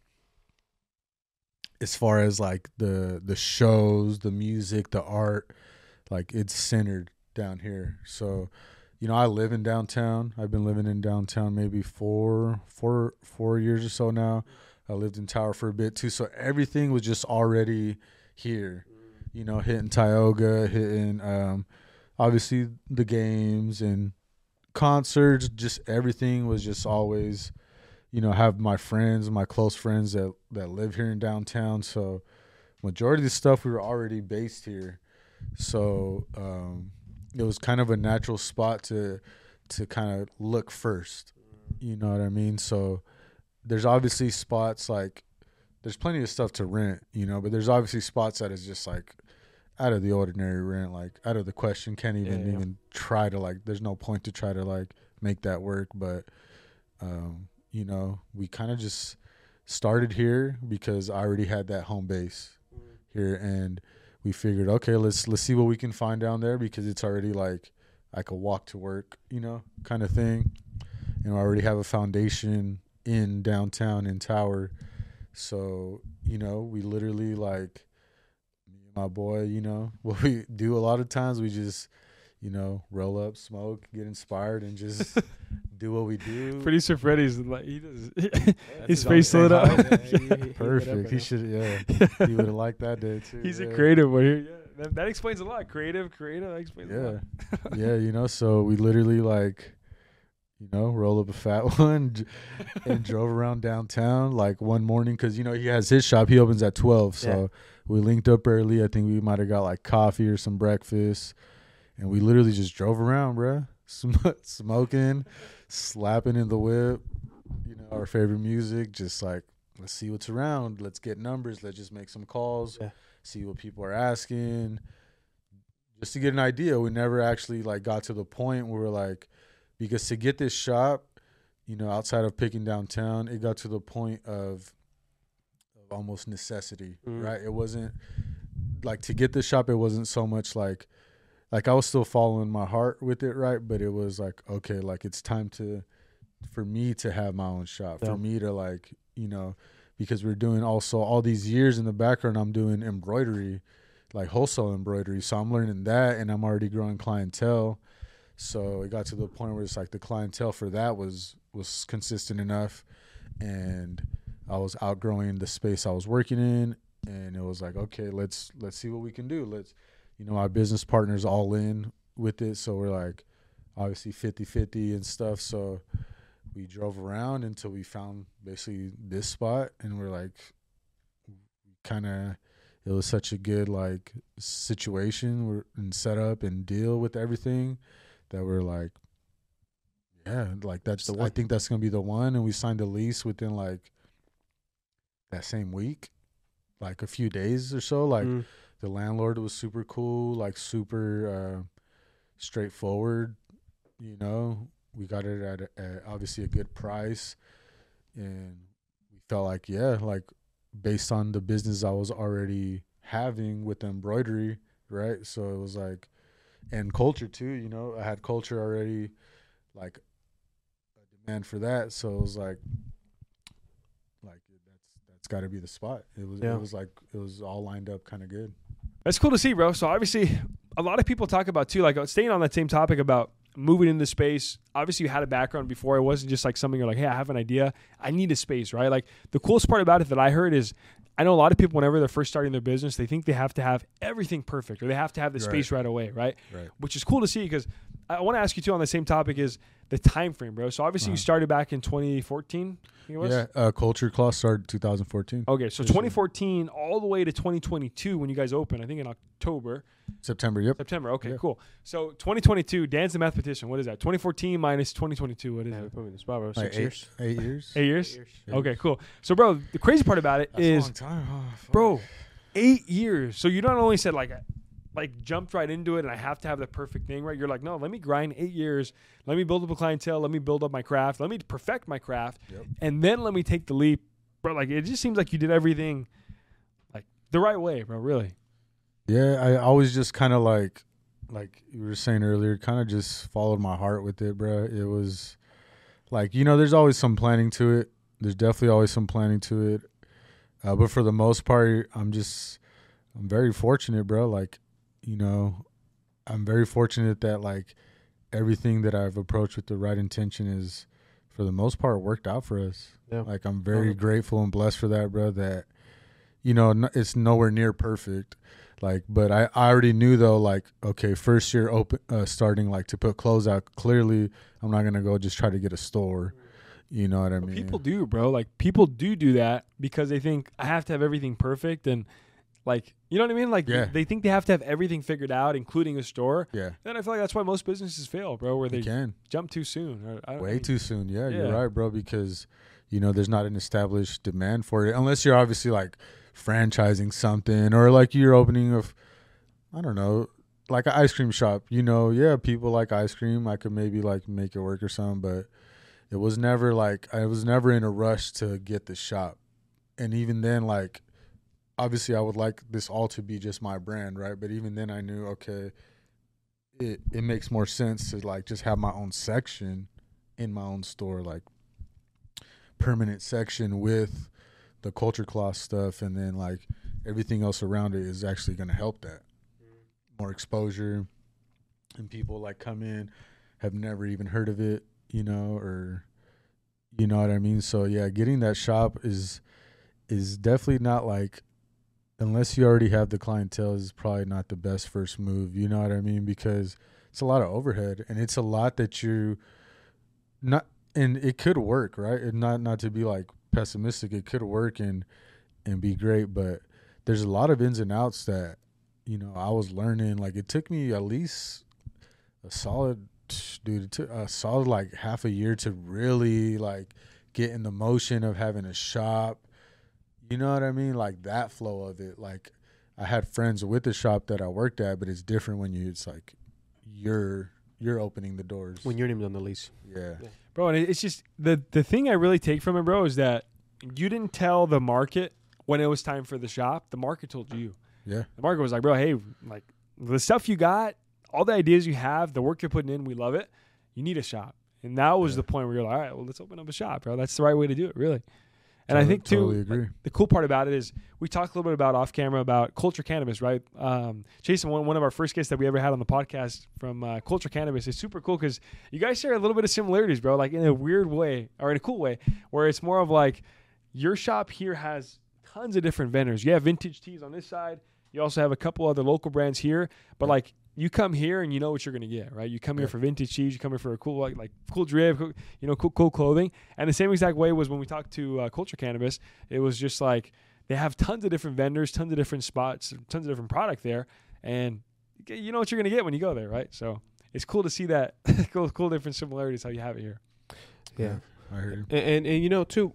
as like the shows, the music, the art, like it's centered down here. So, you know, I live in downtown. I've been living in downtown maybe four years or so now. I lived in Tower for a bit too. So everything was just already here, you know, hitting Tioga, hitting obviously the games and concerts, just everything was just always, you know, have my friends, my close friends that live here in downtown. So majority of the stuff we were already based here. So it was kind of a natural spot to kind of look first. You know what I mean? So there's obviously spots like there's plenty of stuff to rent, you know, but there's obviously spots that is just like out of the ordinary rent, like out of the question, can't even try to like, there's no point to try to like make that work. But, you know, we kind of just started here because I already had that home base here, and we figured, okay, let's see what we can find down there, because it's already like I could walk to work, you know, kind of thing. And I already have a foundation in downtown in Tower. So, you know, we literally like, me and my boy, you know, what we do a lot of times, we just, you know, roll up, smoke, get inspired, and just do what we do. Producer Freddie's like, he does his face lit up. Perfect. He should, he would have liked that day too. He's a creative one here. Yeah, that explains a lot. Creative. That explains a lot. Yeah, you know, so we literally like, you know, roll up a fat one and drove around downtown like one morning, because, you know, he has his shop. He opens at 12. So we linked up early. I think we might have got like coffee or some breakfast. And we literally just drove around, bro. smoking, slapping in the whip, our favorite music, just like, let's see what's around. Let's get numbers. Let's just make some calls, see what people are asking, just to get an idea. We never actually like got to the point where we're like, because to get this shop, outside of picking downtown, it got to the point of almost necessity, right? It wasn't like, to get the shop, it wasn't so much like I was still following my heart with it, right? But it was like, okay, like it's time for me to have my own shop, for me to like, because we're doing also all these years in the background, I'm doing embroidery, like wholesale embroidery. So I'm learning that, and I'm already growing clientele. So it got to the point where it's like the clientele for that was consistent enough, and I was outgrowing the space I was working in, and it was like, okay, let's see what we can do. Let's, my business partner's all in with it, so we're like obviously 50-50 and stuff. So we drove around until we found basically this spot, and we're like, it was such a good like situation and setup and deal with everything that we're like, yeah, like that's the one. I think that's gonna be the one. And we signed a lease within like that same week, like a few days or so. Like the landlord was super cool, like super straightforward. We got it at obviously a good price, and we felt like, like based on the business I was already having with the embroidery, right? So it was like, and culture too, I had culture already, like a demand for that. So it was like that's got to be the spot. It was all lined up kind of good. That's cool to see, bro. So obviously a lot of people talk about too, like staying on that same topic about moving into space. Obviously you had a background before. It wasn't just like something you're like, hey, I have an idea, I need a space, right? Like the coolest part about it that I heard is, I know a lot of people, whenever they're first starting their business, they think they have to have everything perfect, or they have to have the space right away, right? Which is cool to see, because I want to ask you too on the same topic is the time frame, bro. So obviously you started back in 2014. I think it was? Yeah, Culture Cloth started 2014. Okay, so 2014 all the way to 2022 when you guys opened, I think in October. September, yep. September, okay, cool. So 2022, Dan's the mathematician. What is that? 2014 minus 2022, what is it? Put me in the spot, bro. Like 6 years. 8 years. 8 years? 8 years. Okay, cool. So, bro, the crazy part about it is, a long time. Oh, bro, 8 years. So you not only said like jumped right into it and I have to have the perfect thing, right? You're like, no, let me grind 8 years. Let me build up a clientele. Let me build up my craft. Let me perfect my craft. Yep. And then let me take the leap. Bro, like it just seems like you did everything like the right way, bro, really. Yeah, I always just kind of like you were saying earlier, kind of just followed my heart with it, bro. It was like, there's always some planning to it. There's definitely always some planning to it. But for the most part, I'm very fortunate, bro. Like, I'm very fortunate that like everything that I've approached with the right intention is, for the most part, worked out for us. Yeah. Like I'm very grateful and blessed for that, bro. That, it's nowhere near perfect. Like, but I already knew though, like, okay, first year starting like to put clothes out. Clearly, I'm not gonna go just try to get a store. You know what I mean? People do, bro. Like people do that because they think I have to have everything perfect, and like, you know what I mean? Like they think they have to have everything figured out, including a store. Yeah. And I feel like that's why most businesses fail, bro. Where they jump too soon. Way too soon. Yeah, you're right, bro. Because there's not an established demand for it, unless you're obviously like franchising something, or like you're opening I don't know, like an ice cream shop. People like ice cream. I could maybe like make it work or something, but it was never like, I was never in a rush to get the shop. And even then, like, obviously I would like this all to be just my brand, right? But even then I knew, okay, it makes more sense to like just have my own section in my own store, like permanent section with the Culture Cloth stuff, and then like everything else around it is actually going to help that. More exposure, and people like come in, have never even heard of it, or you know what I mean? So yeah, getting that shop is definitely not like, unless you already have the clientele, is probably not the best first move, you know what I mean? Because it's a lot of overhead, and it's a lot that you not, and it could work, right? And not to be like pessimistic, it could work and be great, but there's a lot of ins and outs that I was learning. Like it took me at least a solid dude, it took a solid like half a year to really like get in the motion of having a shop. You know what I mean? Like that flow of it. Like I had friends with the shop that I worked at, but it's different when it's like you're opening the doors. When your name's on the lease. Yeah. Bro, and it's just the thing I really take from it, bro, is that you didn't tell the market when it was time for the shop. The market told you. Yeah. The market was like, bro, hey, like the stuff you got, all the ideas you have, the work you're putting in, we love it. You need a shop. And that was the point where you're like, all right, well, let's open up a shop, bro. That's the right way to do it, really. And I think, too, totally agree. like, the cool part about it is we talked a little bit about off camera about Culture Cannabis, right? Jason, one of our first guests that we ever had on the podcast from Culture Cannabis is super cool because you guys share a little bit of similarities, bro, like in a weird way or in a cool way where it's more of like your shop here has tons of different vendors. You have vintage teas on this side. You also have a couple other local brands here, but like you come here and you know what you're gonna get, right? You come here for vintage cheese, you come here for a cool like cool drip, cool clothing. And the same exact way was when we talked to Culture Cannabis. It was just like they have tons of different vendors, tons of different spots, tons of different product there, and you know what you're gonna get when you go there, right? So it's cool to see that cool different similarities how you have it here. Yeah. I heard you. And you know too,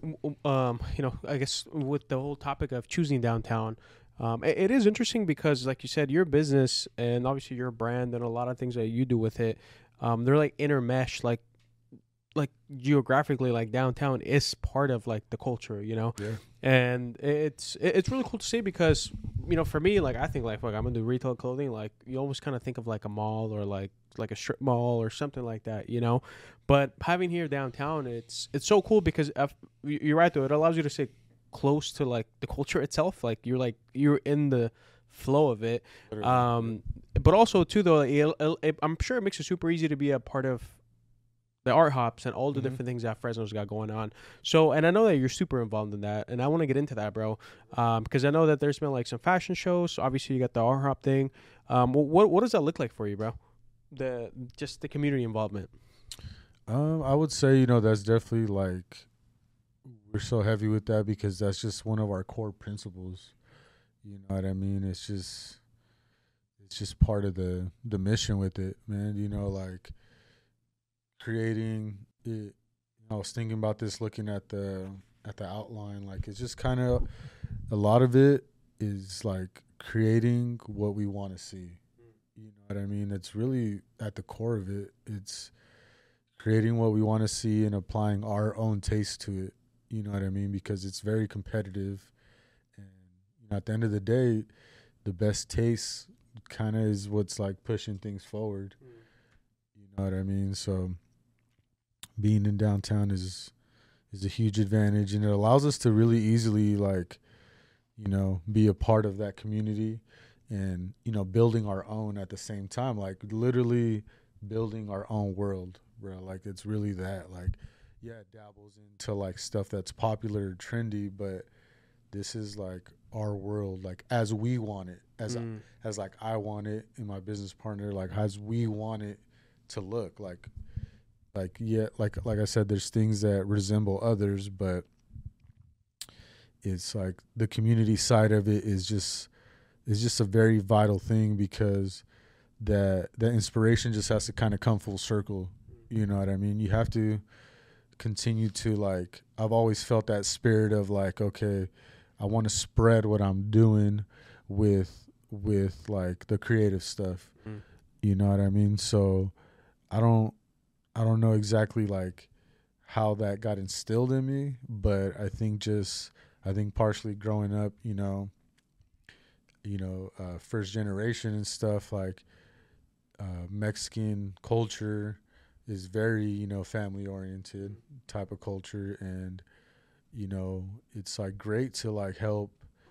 I guess with the whole topic of choosing downtown, it is interesting because, like you said, your business and obviously your brand and a lot of things that you do with it, they're like intermesh, like geographically, like downtown is part of like the culture, you know. Yeah. And it's really cool to see because, you know, for me, like I think like fuck, I'm gonna do retail clothing. Like you almost kind of think of like a mall or like a strip mall or something like that, you know. But having here downtown, it's so cool because you're right though. It allows you to stay close to like the culture itself. Like you're in the flow of it. But also too though, I'm sure it makes it super easy to be a part of the art hops and all the different things that Fresno's got going on. So, and I know that you're super involved in that, and I want to get into that, bro, because I know that there's been like some fashion shows. So obviously, you got the art hop thing. What does that look like for you, bro? The community involvement. I would say that's definitely like we're so heavy with that because that's just one of our core principles. You know what I mean? It's just part of the mission with it, man. Like creating it. I was thinking about this looking at the outline. Like it's just kind of a lot of it is like creating what we want to see. You know what I mean? It's really at the core of it. It's creating what we want to see and applying our own taste to it. You know what I mean? Because it's very competitive. And at the end of the day, the best taste kind of is what's like pushing things forward. You know what I mean? So being in downtown is a huge advantage, and it allows us to really easily like, be a part of that community and, building our own at the same time, like literally building our own world, bro. Like it's really that, like, yeah, it dabbles into like stuff that's popular or trendy, but this is like our world, like as we want it, as like I want it and my business partner, like as we want it to look like yeah, like I said, there's things that resemble others, but it's like the community side of it is just a very vital thing because that inspiration just has to kind of come full circle. You know what I mean? You have to continue to like, I've always felt that spirit of like, okay, I want to spread what I'm doing with like the creative stuff. You know what I mean? So I don't know exactly like how that got instilled in me, but I think partially growing up, first generation and stuff, like Mexican culture is very, family oriented type of culture. And, it's like great to like help,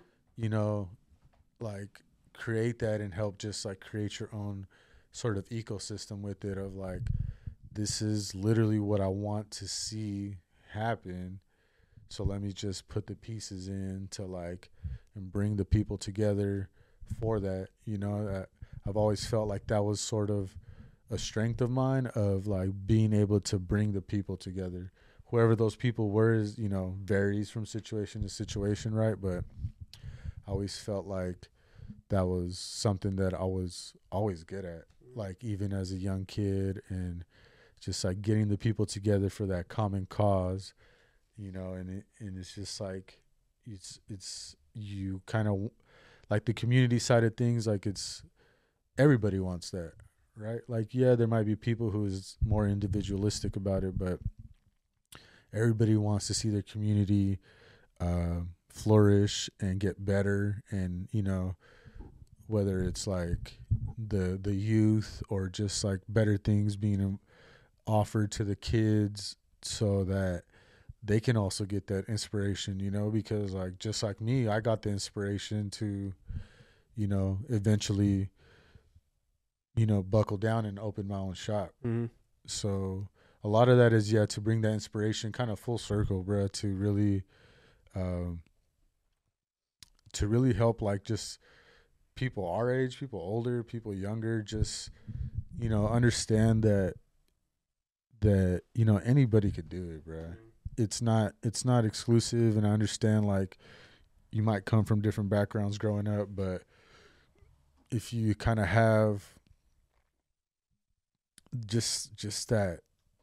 like create that and help just like create your own sort of ecosystem with it of like, this is literally what I want to see happen. So let me just put the pieces in to like, and bring the people together for that. I've always felt like that was sort of a strength of mine of like being able to bring the people together. Whoever those people were is, varies from situation to situation, right? But I always felt like that was something that I was always good at, like even as a young kid. And just like getting the people together for that common cause, and it's just like it's you kind of like the community side of things, like it's everybody wants that, right? Like, yeah, there might be people who is more individualistic about it, but everybody wants to see their community flourish and get better. And, whether it's like the youth or just like better things being offered to the kids so that they can also get that inspiration, because like, just like me, I got the inspiration to, eventually, buckle down and open my own shop. Mm-hmm. So a lot of that is, to bring that inspiration kind of full circle, bro, to really help like just people our age, people older, people younger, just, understand that, anybody could do it, bro. It's not exclusive. And I understand like you might come from different backgrounds growing up, but if you kind of have just that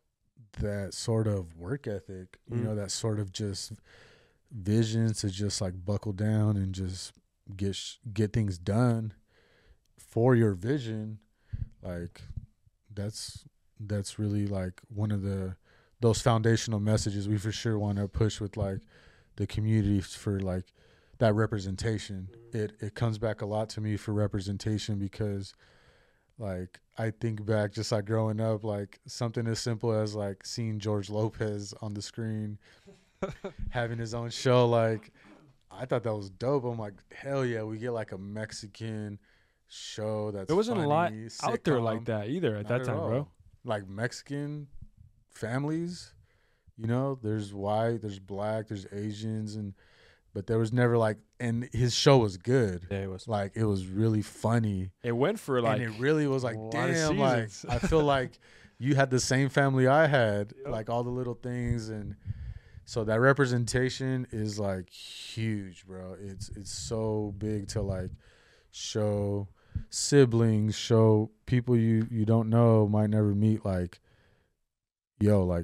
sort of work ethic, that sort of just vision to just like buckle down and just get things done for your vision, like that's really like one of those foundational messages we for sure want to push with like the community for like that representation. It comes back a lot to me for representation because like I think back just like growing up, like something as simple as like seeing George Lopez on the screen having his own show, like I thought that was dope. I'm like, hell yeah, we get like a Mexican show that's there wasn't funny, a lot sitcom. out there like that either at that time, bro. Like Mexican families, there's white, there's black, there's Asians, but there was never like, and his show was good. Yeah, it was. Like it was really funny. It went for like, and it really was like, damn, like seasons. I feel like you had the same family I had, Yep. like all the little things. And so that representation is like huge, bro. It's so big to like show siblings, show people you don't know, might never meet, like, yo, like,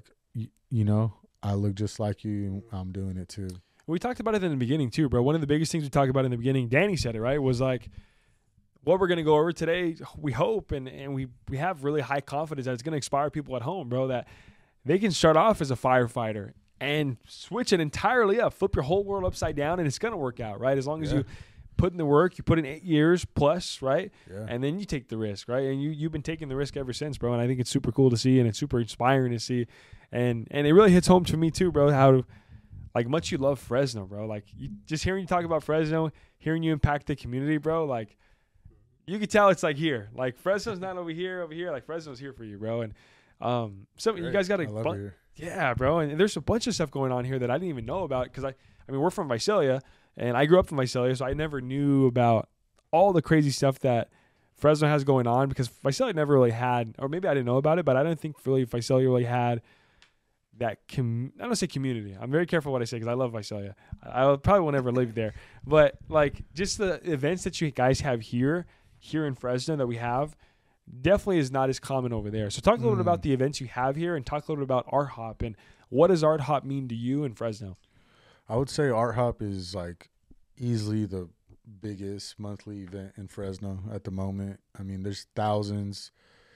I look just like you, I'm doing it too. We talked about it in the beginning too, bro. One of the biggest things we talked about in the beginning, Danny said it, right, was like what we're going to go over today, we hope, and we have really high confidence that it's going to inspire people at home, bro, that they can start off as a firefighter and switch it entirely up, flip your whole world upside down, and it's going to work out, right? As long as you put in the work, you put in 8 years plus, right? Yeah. And then you take the risk, right? And you've been taking the risk ever since, bro, and I think it's super cool to see, and it's super inspiring to see. And it really hits home to me too, bro, how like much you love Fresno, bro. Like just hearing you talk about Fresno, hearing you impact the community, bro, like you could tell it's like here. Like Fresno's not over here. Like Fresno's here for you, bro. And you guys got yeah, bro. And there's a bunch of stuff going on here that I didn't even know about because I mean we're from Visalia and I grew up in Visalia, so I never knew about all the crazy stuff that Fresno has going on because Visalia never really had, or maybe I didn't know about it, but I don't think really Visalia really had that I don't say community. I'm very careful what I say because I love Visalia. I probably will never live there, but like just the events that you guys have here in Fresno that we have definitely is not as common over there. So talk a little bit about the events you have here and talk a little bit about Art Hop and what does Art Hop mean to you in Fresno? I would say Art Hop is like easily the biggest monthly event in Fresno at the moment. I mean, there's thousands,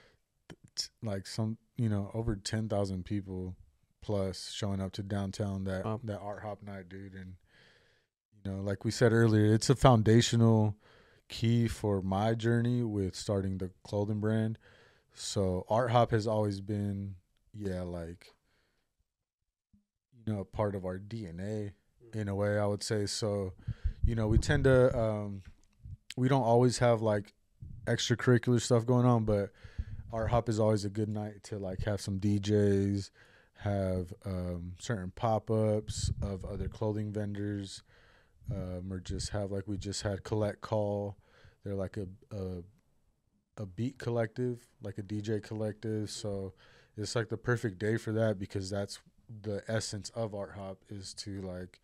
like some, over 10,000 people plus showing up to downtown that Art Hop night, dude. And, like we said earlier, it's a foundational key for my journey with starting the clothing brand. So Art Hop has always been, a part of our DNA in a way, I would say. So, we tend to, we don't always have like extracurricular stuff going on, but Art Hop is always a good night to like have some DJs, have certain pop-ups of other clothing vendors, or just have like we just had Collect Call. They're like a beat collective, like a DJ collective. So it's like the perfect day for that because that's the essence of Art Hop is to like,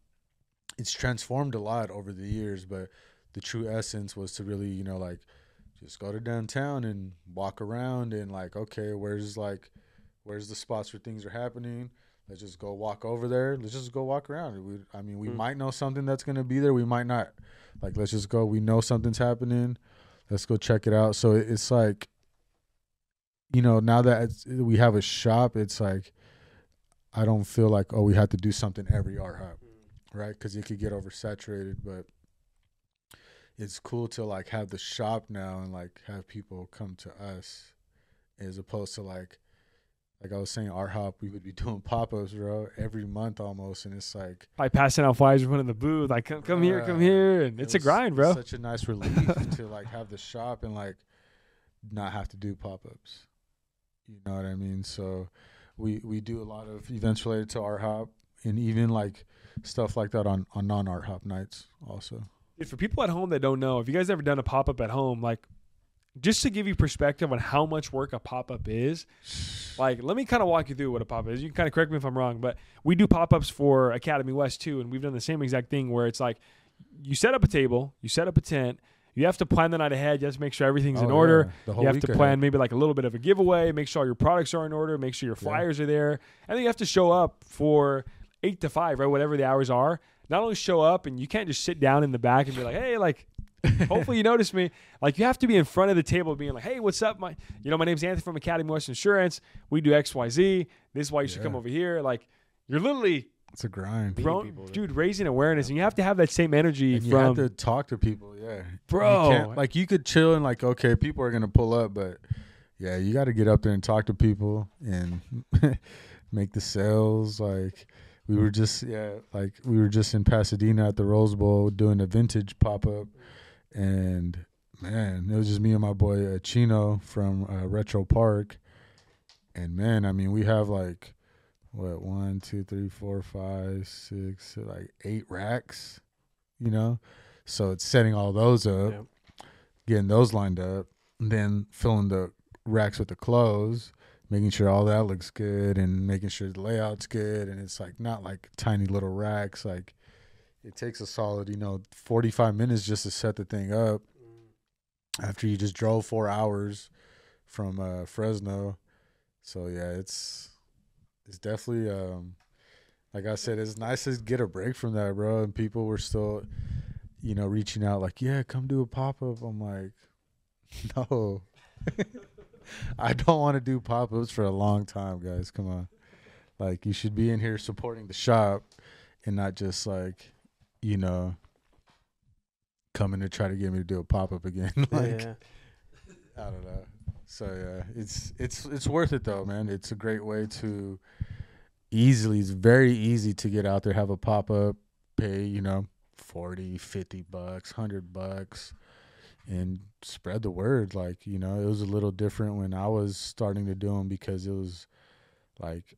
it's transformed a lot over the years, but the true essence was to really, like just go to downtown and walk around and like, okay, where's the spots where things are happening? Let's just go walk over there. Let's just go walk around. We might know something that's going to be there. We might not. Like, let's just go. We know something's happening. Let's go check it out. So it's like, now that we have a shop, it's like, I don't feel like, we have to do something every art hop, right? Because it could get oversaturated. But it's cool to like have the shop now and like have people come to us, as opposed to like I was saying, art hop, we would be doing pop-ups, bro, every month almost, and it's like passing out flyers in front of the booth, like come here, and it's a grind, bro. Such a nice relief to like have the shop and like not have to do pop-ups. You know what I mean? So we do a lot of events related to art hop, and even like stuff like that on non-art hop nights also. Dude, for people at home that don't know, if you guys ever done a pop-up at home, like, just to give you perspective on how much work a pop-up is, like, let me kind of walk you through what a pop-up is. You can kind of correct me if I'm wrong, but we do pop-ups for Academy West too, and we've done the same exact thing where it's like you set up a table, you set up a tent, you have to plan the night ahead, you have to make sure everything's in order. You have to plan maybe like a little bit of a giveaway, make sure all your products are in order, make sure your flyers are there, and then you have to show up for 8 to 5, right, whatever the hours are. Not only show up, and you can't just sit down in the back and be like, hey, like, hopefully you notice me. Like, you have to be in front of the table being like, hey, what's up? My name's Anthony from Academy West Insurance. We do XYZ. This is why you should come over here. Like, you're literally it's a grind. Dude, raising awareness. And you have to have that same energy and you have to talk to people, Bro. You could chill and like, okay, people are going to pull up, but yeah, you got to get up there and talk to people and make the sales. Like, we were just in Pasadena at the Rose Bowl doing a vintage pop-up. And man, it was just me and my boy Chino from Retro Park. And man, I mean, we have like what 1, 2, 3, 4, 5, 6, like 8 racks, So it's setting all those up, getting those lined up, and then filling the racks with the clothes, making sure all that looks good, and making sure the layout's good. And it's like not like tiny little racks, like. It takes a solid, 45 minutes just to set the thing up after you just drove 4 hours from Fresno. So, yeah, it's definitely, like I said, it's nice to get a break from that, bro. And people were still, reaching out like, yeah, come do a pop-up. I'm like, no. I don't want to do pop-ups for a long time, guys. Come on. Like, you should be in here supporting the shop and not just like, coming to try to get me to do a pop-up again. I don't know. So yeah, it's worth it though, man. It's a great way to it's very easy to get out there, have a pop-up, pay, $40, $50, $100, and spread the word. Like, it was a little different when I was starting to do them because it was like,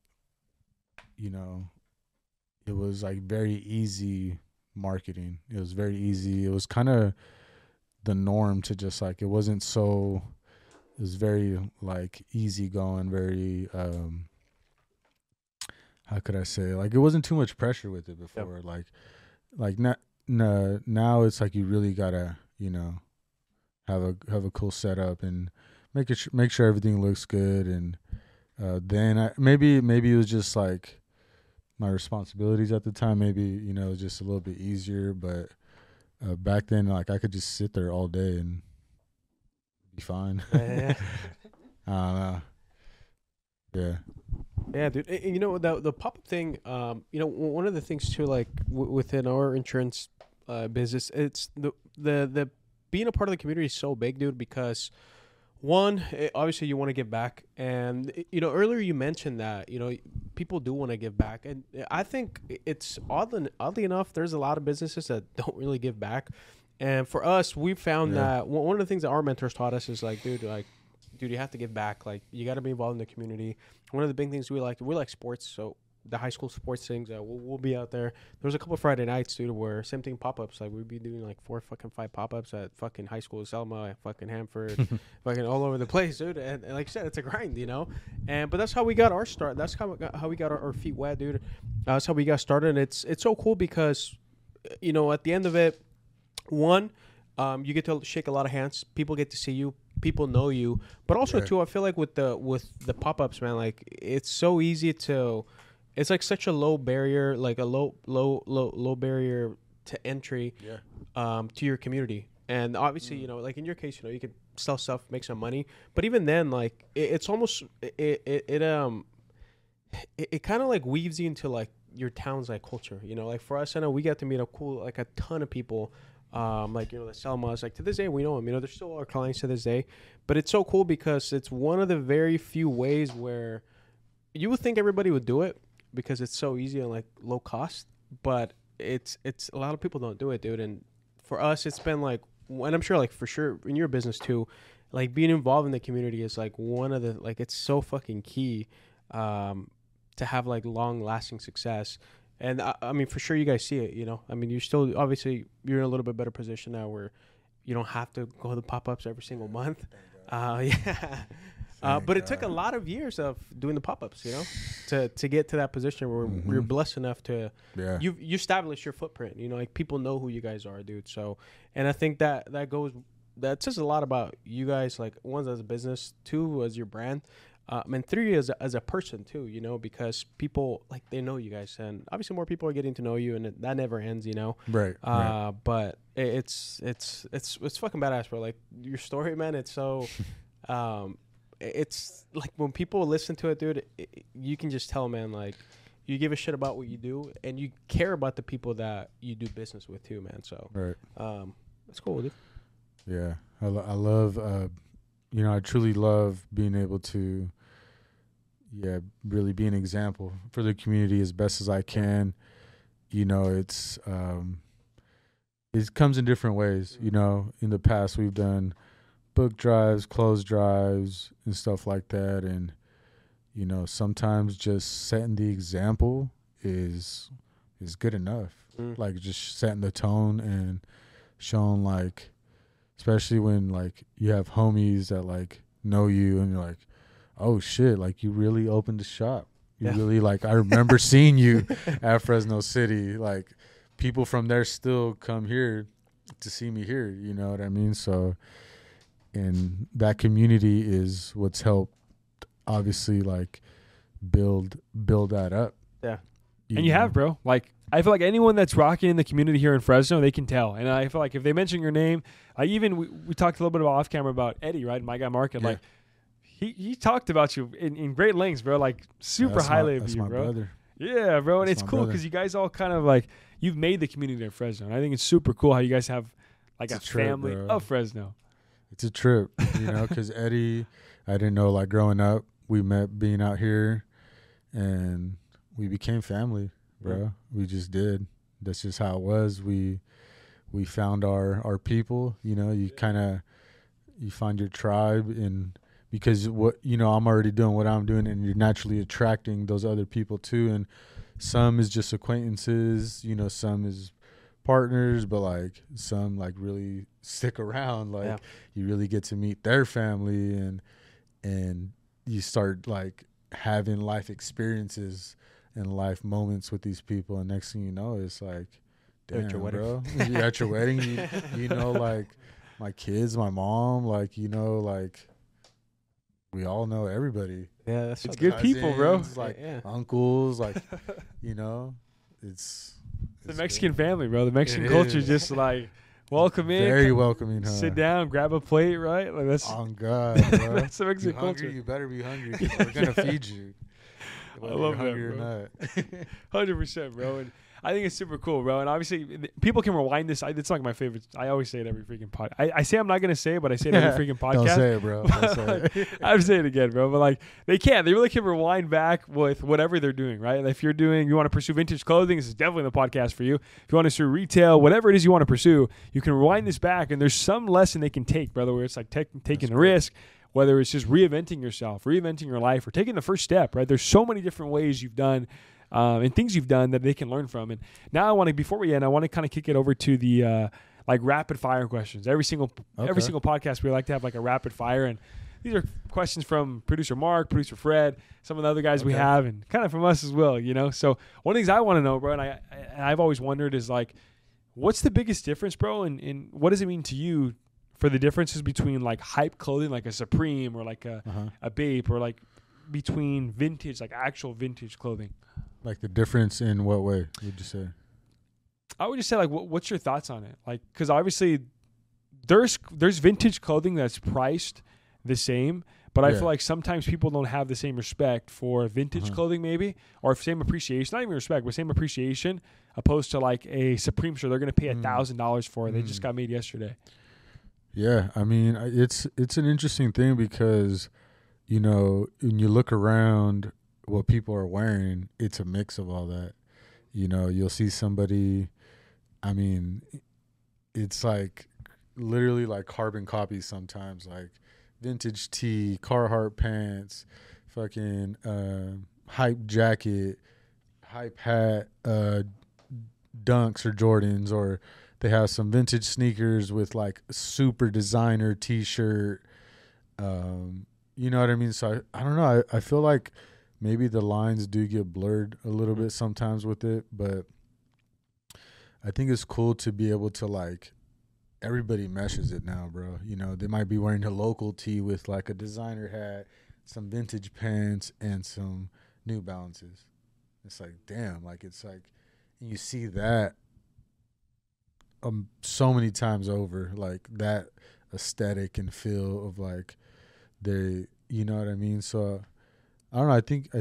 it was like very easy marketing. It was very easy. It was kind of the norm to just like, it wasn't so, it was very like easy going, very, how could I say, like it wasn't too much pressure with it before. Like now it's like you really gotta, have a cool setup and make sure everything looks good. And then maybe it was just like my responsibilities at the time, maybe, it was just a little bit easier, but back then, like, I could just sit there all day and be fine. I don't know. Yeah, dude. And, the pop-up thing, one of the things too, like within our insurance business, it's the being a part of the community is so big, dude, because one, obviously you want to give back. And, earlier you mentioned that, people do want to give back. And I think it's oddly enough, there's a lot of businesses that don't really give back. And for us, we found that one of the things that our mentors taught us is like, dude, you have to give back. Like, you got to be involved in the community. One of the big things we like sports. So the high school sports things, we'll be out there. There was a couple of Friday nights, dude, where same thing, pop-ups. Like, we'd be doing like 5 pop-ups at fucking high school, Selma, at fucking Hanford, fucking all over the place, dude. And like you said, it's a grind, but that's how we got our start. That's how we got our feet wet, dude. That's how we got started. And it's so cool because, at the end of it, one, You get to shake a lot of hands. People get to see you. People know you. But also too, I feel like with the pop-ups, man, like it's so easy to. It's like such a low barrier, like a low barrier to entry, to your community. And obviously, you know, like in your case, you know, you could sell stuff, make some money. But even then, like it's almost it kind of like weaves you into like your town's like culture. You know, like for us, I know we got to meet a ton of people. Like, you know, the Selmas, like to this day we know them, you know, they're still our clients to this day. But it's so cool because it's one of the very few ways where you would think everybody would do it because it's so easy and like low cost, but it's a lot of people don't do it, dude. And for us, it's been like, and I'm sure like for sure in your business too, like being involved in the community is like one of the, like it's so fucking key to have like long lasting success. And I mean, for sure, you guys see it, you know. I mean, you're still, obviously, you're in a little bit better position now where you don't have to go to the pop-ups every single month. But it took a lot of years of doing the pop-ups, you know, to get to that position where we're blessed enough to, you establish your footprint, you know, like people know who you guys are, dude. So, and I think that says a lot about you guys, like one, as a business, two, as your brand. And three, as a person too, you know, because people like they know you guys, and obviously more people are getting to know you, and that never ends, you know. Right. But it's fucking badass, bro. Like your story, man. It's so, it's like when people listen to it, dude, you can just tell, man. Like you give a shit about what you do, and you care about the people that you do business with too, man. So it's cool, dude. Yeah, I love. You know, I truly love being able to, really be an example for the community as best as I can. You know, it comes in different ways. You know, in the past we've done book drives, clothes drives, and stuff like that. And, you know, sometimes just setting the example is good enough. Like just setting the tone and showing, like, especially when like you have homies that like know you and you're like, oh shit, like you really opened a shop. You really, like, I remember seeing you at Fresno City. Like people from there still come here to see me here. You know what I mean? So, and that community is what's helped obviously like build that up. Yeah. And you have, bro. Like, I feel like anyone that's rocking in the community here in Fresno, they can tell. And I feel like if they mention your name, we talked a little bit off camera about Eddie, right? My Guy Market. Yeah. Like, he talked about you in great lengths, bro. Like, super highly of you, bro. Brother. Yeah, bro. And it's cool because you guys all kind of like, you've made the community of Fresno. And I think it's super cool how you guys have like a family of Fresno. It's a trip, you know, because Eddie, I didn't know, like growing up, we met being out here and we became family, bro. We just did. That's just how it was. We found our people, you know. You find your tribe, and because what, you know, I'm already doing what I'm doing, and you're naturally attracting those other people too. And some is just acquaintances, you know, some is partners, but like some like really stick around. Like you really get to meet their family, and you start like having life experiences and life moments with these people, and next thing you know, it's like, damn, at your wedding. Bro. You're at your wedding, you know, like my kids, my mom, like, you know, like we all know everybody. Yeah, it's good people, bro. Like uncles, like, you know, it's the Mexican family, bro. The Mexican culture is just like welcome in, very welcoming. Huh? Sit down, grab a plate, right? Like that's on God, bro. That's the Mexican culture. You better be hungry. We're gonna feed you. I love that, bro. 100%, bro. And I think it's super cool, bro. And obviously, people can rewind this. It's like my favorite. I always say it every freaking pod. I say I'm not gonna say it, but I say it every freaking podcast. Don't say it, bro. Don't say it. I would say it again, bro. But like, they really can rewind back with whatever they're doing, right? If you want to pursue vintage clothing, this is definitely the podcast for you. If you want to pursue retail, whatever it is you want to pursue, you can rewind this back, and there's some lesson they can take, brother. Where it's like taking the risk. Whether it's just reinventing yourself, reinventing your life, or taking the first step, right? There's so many different ways you've done and things you've done that they can learn from. And now before we end, I want to kind of kick it over to the like rapid fire questions. Every single podcast, we like to have like a rapid fire. And these are questions from producer Mark, producer Fred, some of the other guys we have, and kind of from us as well, you know? So one of the things I want to know, bro, and I've always wondered is like, What's the biggest difference, bro? And what does it mean to you for the differences between like hype clothing, like a Supreme or like a Bape, or like between vintage, like actual vintage clothing? Like the difference in what way would you say? I would just say, like, what's your thoughts on it? Like, because obviously there's vintage clothing that's priced the same, but I feel like sometimes people don't have the same respect for vintage clothing, maybe, or same appreciation, not even respect, but same appreciation, opposed to like a Supreme shirt they're going to pay $1,000 for. They just got made yesterday. Yeah, I mean, it's an interesting thing because, you know, when you look around what people are wearing, it's a mix of all that. You know, you'll see somebody, I mean, it's like literally like carbon copies sometimes, like vintage tee, Carhartt pants, fucking hype jacket, hype hat, Dunks or Jordans, or they have some vintage sneakers with like super designer T-shirt. You know what I mean? So I don't know. I feel like maybe the lines do get blurred a little bit sometimes with it, but I think it's cool to be able to like, everybody meshes it now, bro. You know, they might be wearing a local tee with like a designer hat, some vintage pants, and some New Balances. It's like, damn, like it's like, you see that so many times over, like that aesthetic and feel of like they, you know what I mean? So I don't know. I think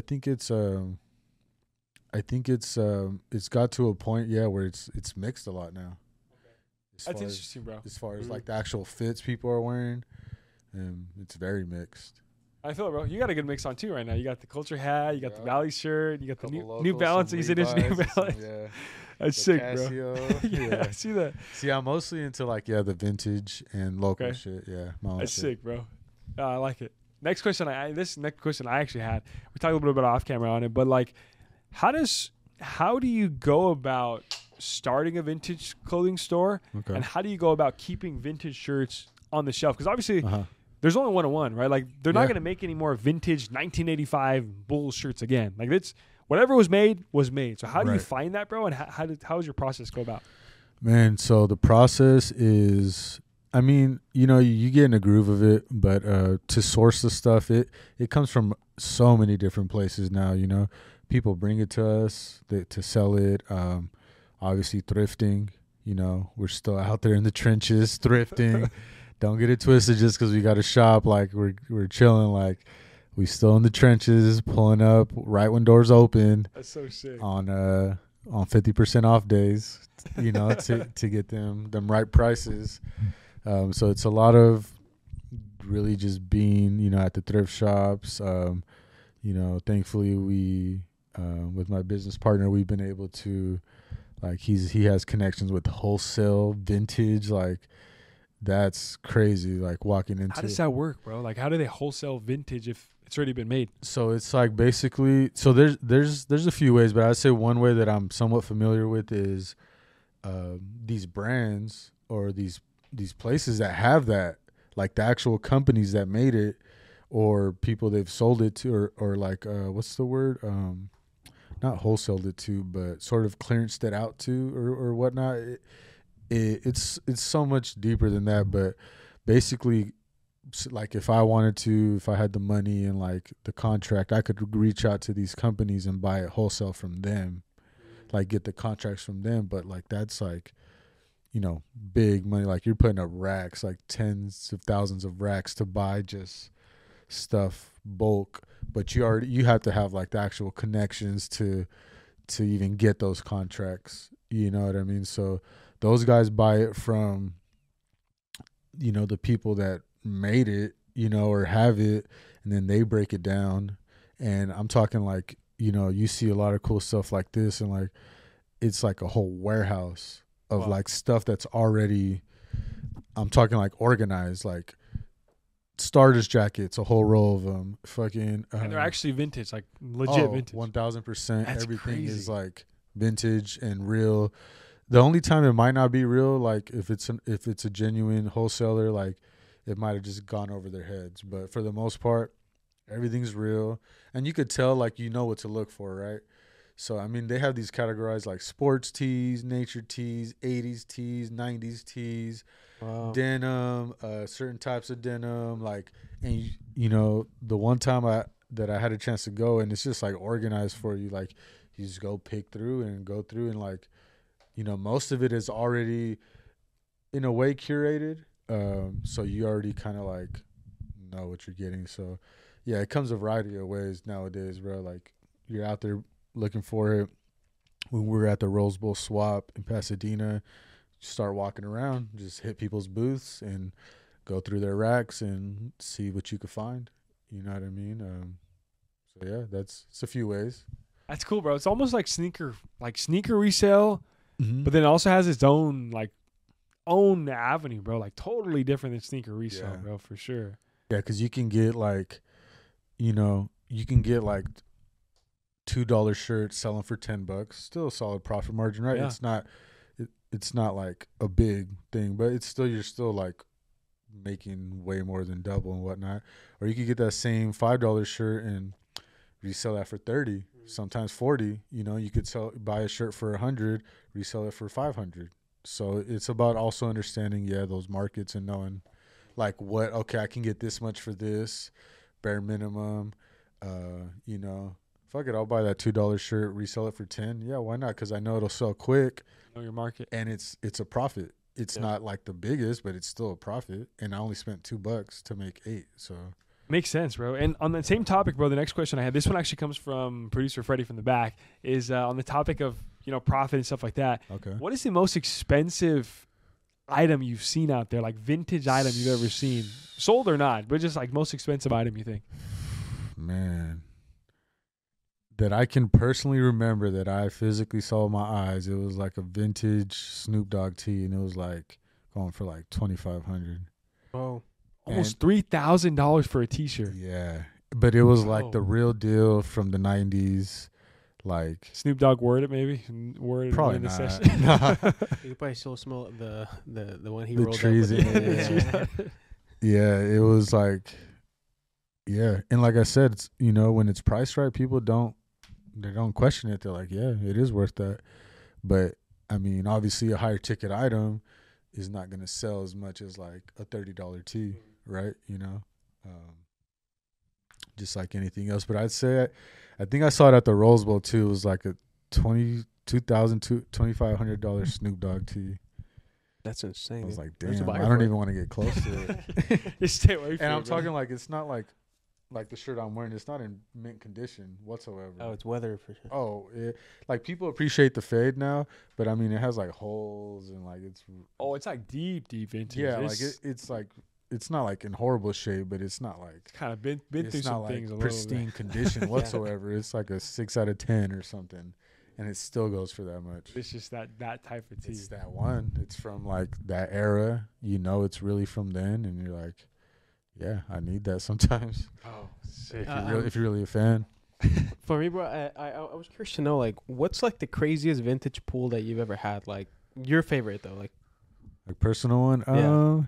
it's got to a point, where it's mixed a lot now. That's interesting, bro. As far as like the actual fits people are wearing, it's very mixed. I feel it, bro. You got a good mix on too right now. You got the Culture hat, you got the Valley shirt, you got the New Balance. You said it's New Balance. Yeah, that's sick, Casio, bro. Yeah, I see that. See, I'm mostly into like the vintage and local shit. Yeah, that's sick, bro. I like it. Next question, this next question I actually had. We talked a little bit off camera on it, but like, how do you go about starting a vintage clothing store, and how do you go about keeping vintage shirts on the shelf? Because obviously there's only one, right? Like they're not going to make any more vintage 1985 Bulls shirts again. Like it's whatever was made. So how do you find that, bro? And how does your process go about? Man, so the process is, I mean, you know, you get in a groove of it, but to source the stuff, it comes from so many different places now. You know, people bring it to us to sell it. Obviously thrifting, you know, we're still out there in the trenches thrifting. Don't get it twisted just because we got a shop. Like we're chilling. Like we still in the trenches, pulling up right when doors open. That's so sick. On 50% off days, you know, to get them right prices. So it's a lot of really just being, you know, at the thrift shops. You know, thankfully we with my business partner, we've been able to. Like he has connections with wholesale vintage, like that's crazy. Like walking into. How does that work, bro? Like how do they wholesale vintage if it's already been made? So it's like basically, so there's a few ways, but I'd say one way that I'm somewhat familiar with is these brands or these places that have that, like the actual companies that made it, or people they've sold it to, or like what's the word? Not wholesaled it to, but sort of clearanced it out to, or whatnot. It's so much deeper than that. But basically, like if I had the money and like the contract, I could reach out to these companies and buy it wholesale from them, like get the contracts from them. But like that's like, you know, big money. Like you're putting up racks, like tens of thousands of racks to buy just stuff bulk. But you have to have like the actual connections to even get those contracts. You know what I mean? So those guys buy it from, you know, the people that made it, you know, or have it, and then they break it down. And I'm talking like, you know, you see a lot of cool stuff like this, and like it's like a whole warehouse of like stuff that's already, I'm talking like organized, like starters jackets, a whole row of them, fucking and they're actually vintage, like legit vintage. 1000%. Everything crazy. is like vintage and real. The only time it might not be real, like if it's a genuine wholesaler, like it might have just gone over their heads. But for the most part, everything's real, and you could tell, like, you know what to look for, right? So I mean, they have these categorized like sports tees, nature tees, 80s tees, 90s tees, denim, certain types of denim, like, and you know, the one time that I had a chance to go, and it's just like organized for you, like you just go pick through and go through, and like, you know, most of it is already in a way curated, so you already kind of like know what you're getting. So yeah, it comes a variety of ways nowadays, bro. Like you're out there looking for it. When we were at the Rose Bowl swap in Pasadena, start walking around, just hit people's booths and go through their racks and see what you could find. You know what I mean? So yeah, it's a few ways. That's cool, bro. It's almost like sneaker resale, but then it also has its own own avenue, bro. Like totally different than sneaker resale, bro, for sure. Yeah, because you can get like, you know, you can get like $2 shirts selling for $10. Still a solid profit margin, right? Yeah. It's not like a big thing, but it's still, you're still like making way more than double and whatnot. Or you could get that same $5 shirt and resell that for 30, sometimes 40. You know, you could buy a shirt for 100, resell it for 500. So it's about also understanding, those markets and knowing like what, okay, I can get this much for this bare minimum. You know, fuck it, I'll buy that $2 shirt, resell it for 10. Yeah, why not? Because I know it'll sell quick. Know your market, and it's a profit. It's not like the biggest, but it's still a profit. And I only spent $2 to make 8. So makes sense, bro. And on the same topic, bro, the next question I had, this one actually comes from producer Freddie from the back, is on the topic of, you know, profit and stuff like that. Okay. What is the most expensive item you've seen out there, like vintage item you've ever seen, sold or not, but just like most expensive item you think? Man, that I can personally remember that I physically saw with my eyes, it was like a vintage Snoop Dogg tee, and it was like going for like $2,500. Oh, almost $3,000 for a T-shirt. Yeah, but it was like the real deal from the '90s. Like Snoop Dogg word it maybe word probably in the not. session. You probably still smell the one he The rolled trees up with. Yeah, it was like, yeah, and like I said, it's, you know, when it's priced right, people don't question it. They're like, yeah, it is worth that. But I mean, obviously, a higher ticket item is not going to sell as much as like a $30 tee, right? You know, just like anything else. But I'd say, I think I saw it at the Rose Bowl too. It was like a $2,500 Snoop Dogg tee. That's insane. I was like, There's a damn, buyer I don't for it. even want to get close to it. Just stay away from And it, I'm bro. talking like, it's not like the shirt I'm wearing. It's not in mint condition whatsoever. Oh, it's weather for sure. Oh, like people appreciate the fade now, but I mean, it has like holes and like it's. Oh, it's like deep vintage. Yeah, like it's like, it's not like in horrible shape, but it's not like kind of been through it's some not like things a little pristine bit. condition whatsoever. It's like a 6 out of 10 or something, and it still goes for that much. It's just that type of tee. It's that one. It's from like that era. You know, it's really from then, and you're like, yeah, I need that sometimes. Oh, sick. If you're really a fan. For me, bro, I was curious to know, like, what's like the craziest vintage pool that you've ever had? Like your favorite though, like personal one. Yeah.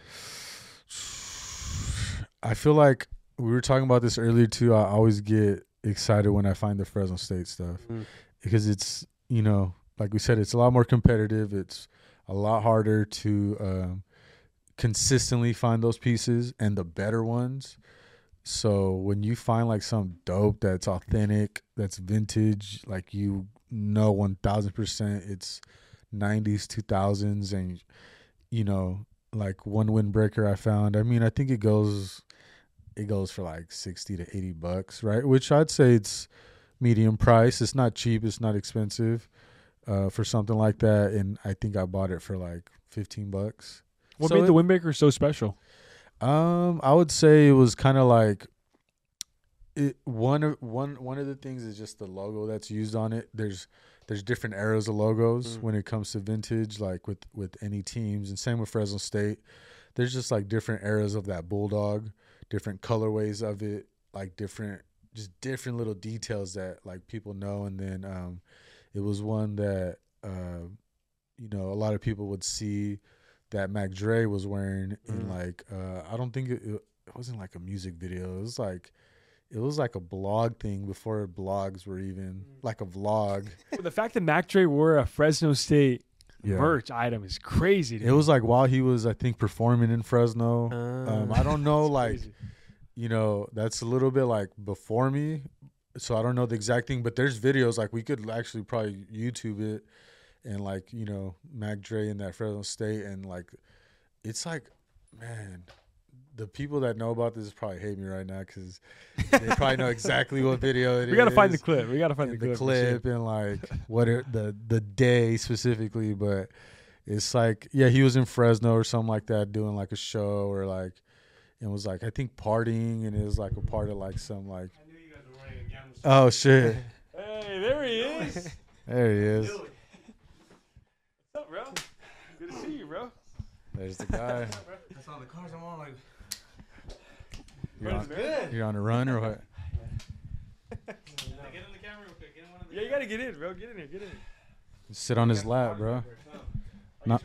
I feel like we were talking about this earlier too. I always get excited when I find the Fresno State stuff because it's, you know, like we said, it's a lot more competitive. It's a lot harder to consistently find those pieces and the better ones. So when you find like some dope that's authentic, that's vintage, like, you know, 1000% it's 90s, 2000s, and, you know, like one windbreaker I found. I mean, I think it goes for like $60 to $80, right? Which I'd say it's medium price. It's not cheap. It's not expensive for something like that. And I think I bought it for like $15. What made the windbreaker so special? I would say it was kind of like one of the things is just the logo that's used on it. There's different eras of logos when it comes to vintage, like with any teams, and same with Fresno State. There's just like different eras of that bulldog, different colorways of it, like different little details that like people know. And then it was one that you know, a lot of people would see that Mac Dre was wearing in like I don't think it wasn't like a music video. It was like it was like a blog thing before blogs were even like a vlog. The fact that Mac Dre wore a Fresno State merch item is crazy. It was like while he was, I think, performing in Fresno. I don't know, like, crazy. you know, that's a little bit like before me, so I don't know the exact thing. But there's videos, like we could actually probably YouTube it, and like, you know, Mac Dre in that Fresno State, and like, it's like, man, the people that know about this probably hate me right now because they probably know exactly what video it is. We gotta find the clip. We gotta find the clip and like the day specifically. But it's like, yeah, he was in Fresno or something like that doing like a show, or like it was like, I think, partying, and it was like a part of like some like. I knew you guys were running a gamble. Oh shit! Hey, there he is. There he is. What's up, bro? Good to see you, bro. There's the guy. I saw the cars. I'm all like, You're on a run or what? get in the camera real quick. Get in one of the Yeah, you gotta get in, bro. Get in here. Get in here. Sit on his lap, bro. Not.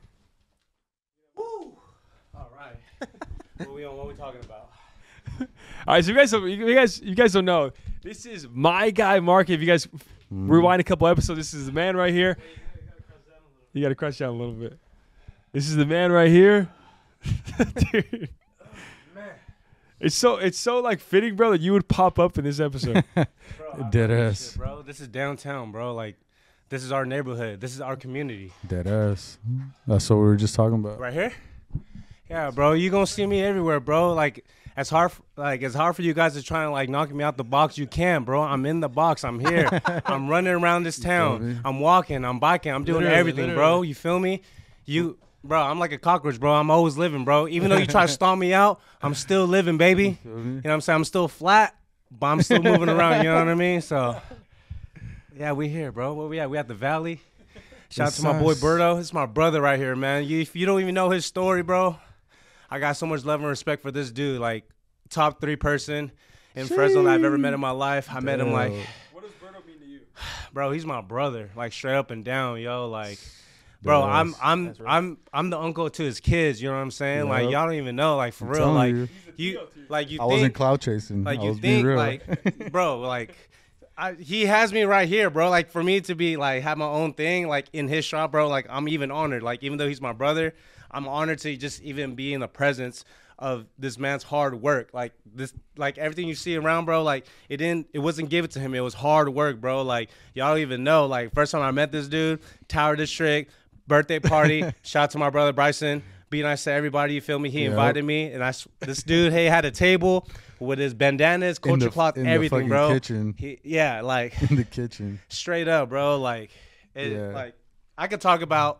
Woo! All right. What we talking about? All right, so you guys don't know. This is my guy, Mark. If you guys rewind a couple episodes, this is the man right here. You gotta crush down a little bit. This is the man right here, dude. Man. It's so like fitting, bro, that you would pop up in this episode. Bro, Dead I ass. shit, bro. This is downtown, bro. Like, this is our neighborhood. This is our community. Dead ass. That's what we were just talking about. Right here? Yeah, bro. You gonna see me everywhere, bro. Like, it's hard for you guys to try and like knock me out the box. You can, bro. I'm in the box. I'm here. I'm running around this town. I'm walking. I'm biking. I'm doing everything, bro. You feel me? Bro, I'm like a cockroach, bro. I'm always living, bro. Even though you try to stomp me out, I'm still living, baby. You know what I'm saying? I'm still flat, but I'm still moving around. You know what I mean? So, yeah, we here, bro. Where we at? We at the Valley. Shout out to my boy Berto. This is my brother right here, man. If you don't even know his story, bro, I got so much love and respect for this dude. Like, top 3 person in Fresno that I've ever met in my life. I met him like, What does Berto mean to you? bro, he's my brother. Like, straight up and down, yo. Like, bro, I'm the uncle to his kids. You know what I'm saying? Yep. Like, y'all don't even know. Like, for real. telling Like, you. you I think, wasn't cloud chasing. like, I you was being think, real. like, bro, like, he has me right here, bro. Like, for me to be like have my own thing, like in his shop, bro. Like, I'm even honored. Like, even though he's my brother, I'm honored to just even be in the presence of this man's hard work. Like this, like everything you see around, bro. Like it wasn't given to him. It was hard work, bro. Like y'all don't even know. Like first time I met this dude, Tower District birthday party. Shout out to my brother Bryson. Be nice to everybody. You feel me? He invited me, and this dude, hey, had a table with his bandanas, culture cloth, everything, bro. Kitchen. Like In the kitchen. straight up, bro. Like, like I could talk about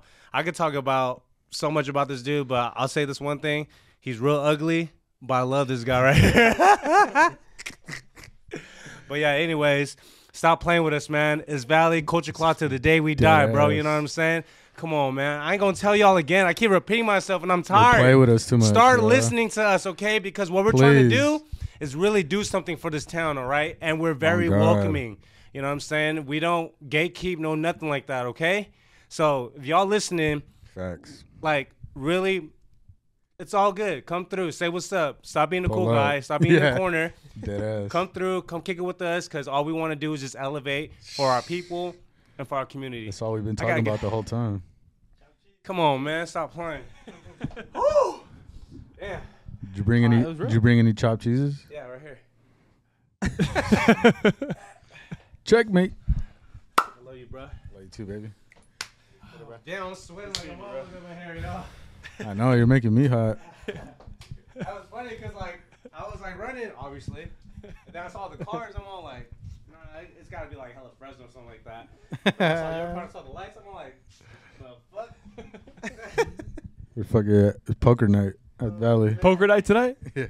so much about this dude, but I'll say this one thing: he's real ugly, but I love this guy right here. But yeah, anyways, stop playing with us, man. It's Valley Culture Cloth to the day we die, bro. You know what I'm saying? Come on, man. I ain't gonna tell y'all again. I keep repeating myself, and I'm tired. They play with us too much. Start bro. listening to us, okay? Because what we're trying to do is really do something for this town, all right? And we're very welcoming. You know what I'm saying? We don't gatekeep, no nothing like that, okay? So if y'all listening, Facts. like really, it's all good. Come through, say what's up. Stop being the Pull cool up. guy. Stop being in the corner. Dead ass. Come through, come kick it with us, because all we want to do is just elevate for our people and for our community. That's all we've been talking about the whole time. Come on, man. Stop playing. Woo! Damn. Did you bring any? Did you bring any chopped cheeses? Yeah, right here. Checkmate. I love you, bro. Love you too, baby. Damn, I'm sweating like a motherfucker in here, y'all. I know you're making me hot. That was funny because like I was like running, obviously, and then I saw the cars. I'm all like, nah, it's got to be like hella Fresno or something like that. I saw the lights. I'm all like, the fuck? We're fucking it's poker night at Valley. Poker night tonight? Yeah.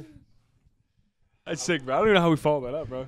That's sick, bro. I don't even know how we followed that up, bro.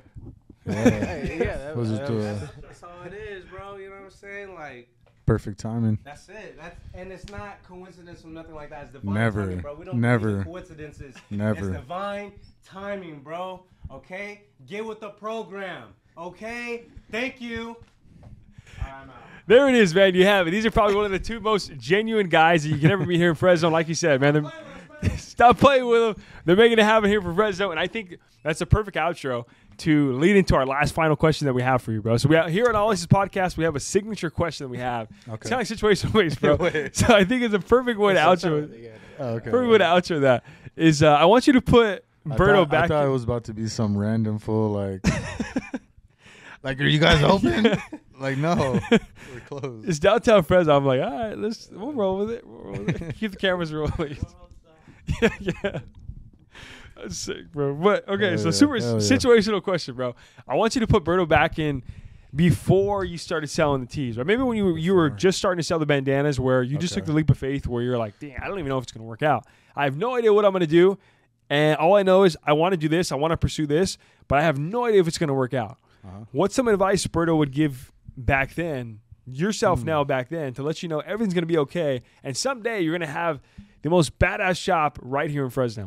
Yeah. Was it That's all it is, bro. You know what I'm saying? Like, perfect timing? that's it. And it's not coincidence or nothing like that. It's divine Never. timing, bro. We don't Never. believe in coincidences. Never. It's divine timing, bro. Okay? Get with the program. Okay? Thank you. I'm out. There it is, man. You have it. These are probably one of the 2 most genuine guys that you can ever meet here in Fresno. Like you said, man, Stop playing with them. They're making it happen here for Fresno, and I think that's a perfect outro to lead into our last final question that we have for you, bro. So we have, here on All Aces Podcast, we have a signature question that we have. Okay. It's kind of like situational ways, bro. So I think it's a perfect way to outro it. Perfect way to outro that is I want you to put Berto back. I thought it was about to be some random fool like, like, are you guys open? Like, no, we're closed. It's downtown Fresno. I'm like, all right, we'll roll with it. We'll roll with it. Keep the cameras rolling. yeah. That's sick, bro. But okay, so super situational question, bro. I want you to put Berto back in before you started selling the tees, right? Maybe when you were just starting to sell the bandanas, where you just took the leap of faith, where you're like, "Damn, I don't even know if it's gonna work out. I have no idea what I'm gonna do, and all I know is I want to do this. I want to pursue this, but I have no idea if it's gonna work out." What's some advice Berto would give back then, yourself now back then, to let you know everything's gonna be okay, and someday you're gonna have the most badass shop right here in Fresno?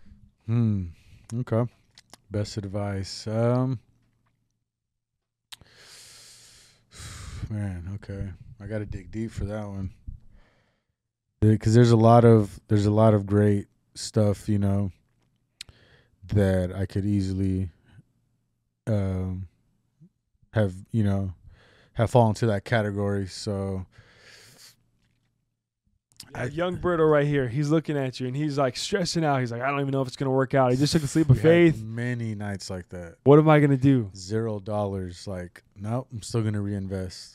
Okay. Best advice. Man, okay. I got to dig deep for that one. Because there's a lot of great stuff, you know, that I could easily have fallen to that category. So young Berto right here, he's looking at you and he's like stressing out. He's like, I don't even know if it's gonna work out. He just took a leap of faith. Many nights like that. What am I gonna do? $0. Like, nope, I'm still gonna reinvest.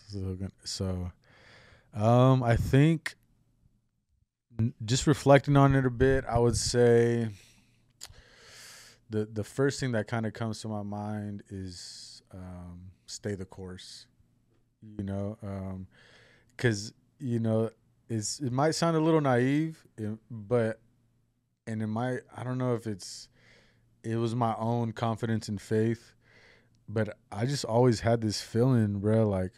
I think just reflecting on it a bit, I would say the first thing that kind of comes to my mind is stay the course. You know, because it might sound a little naive, but I don't know if it was my own confidence and faith, but I just always had this feeling, bro, like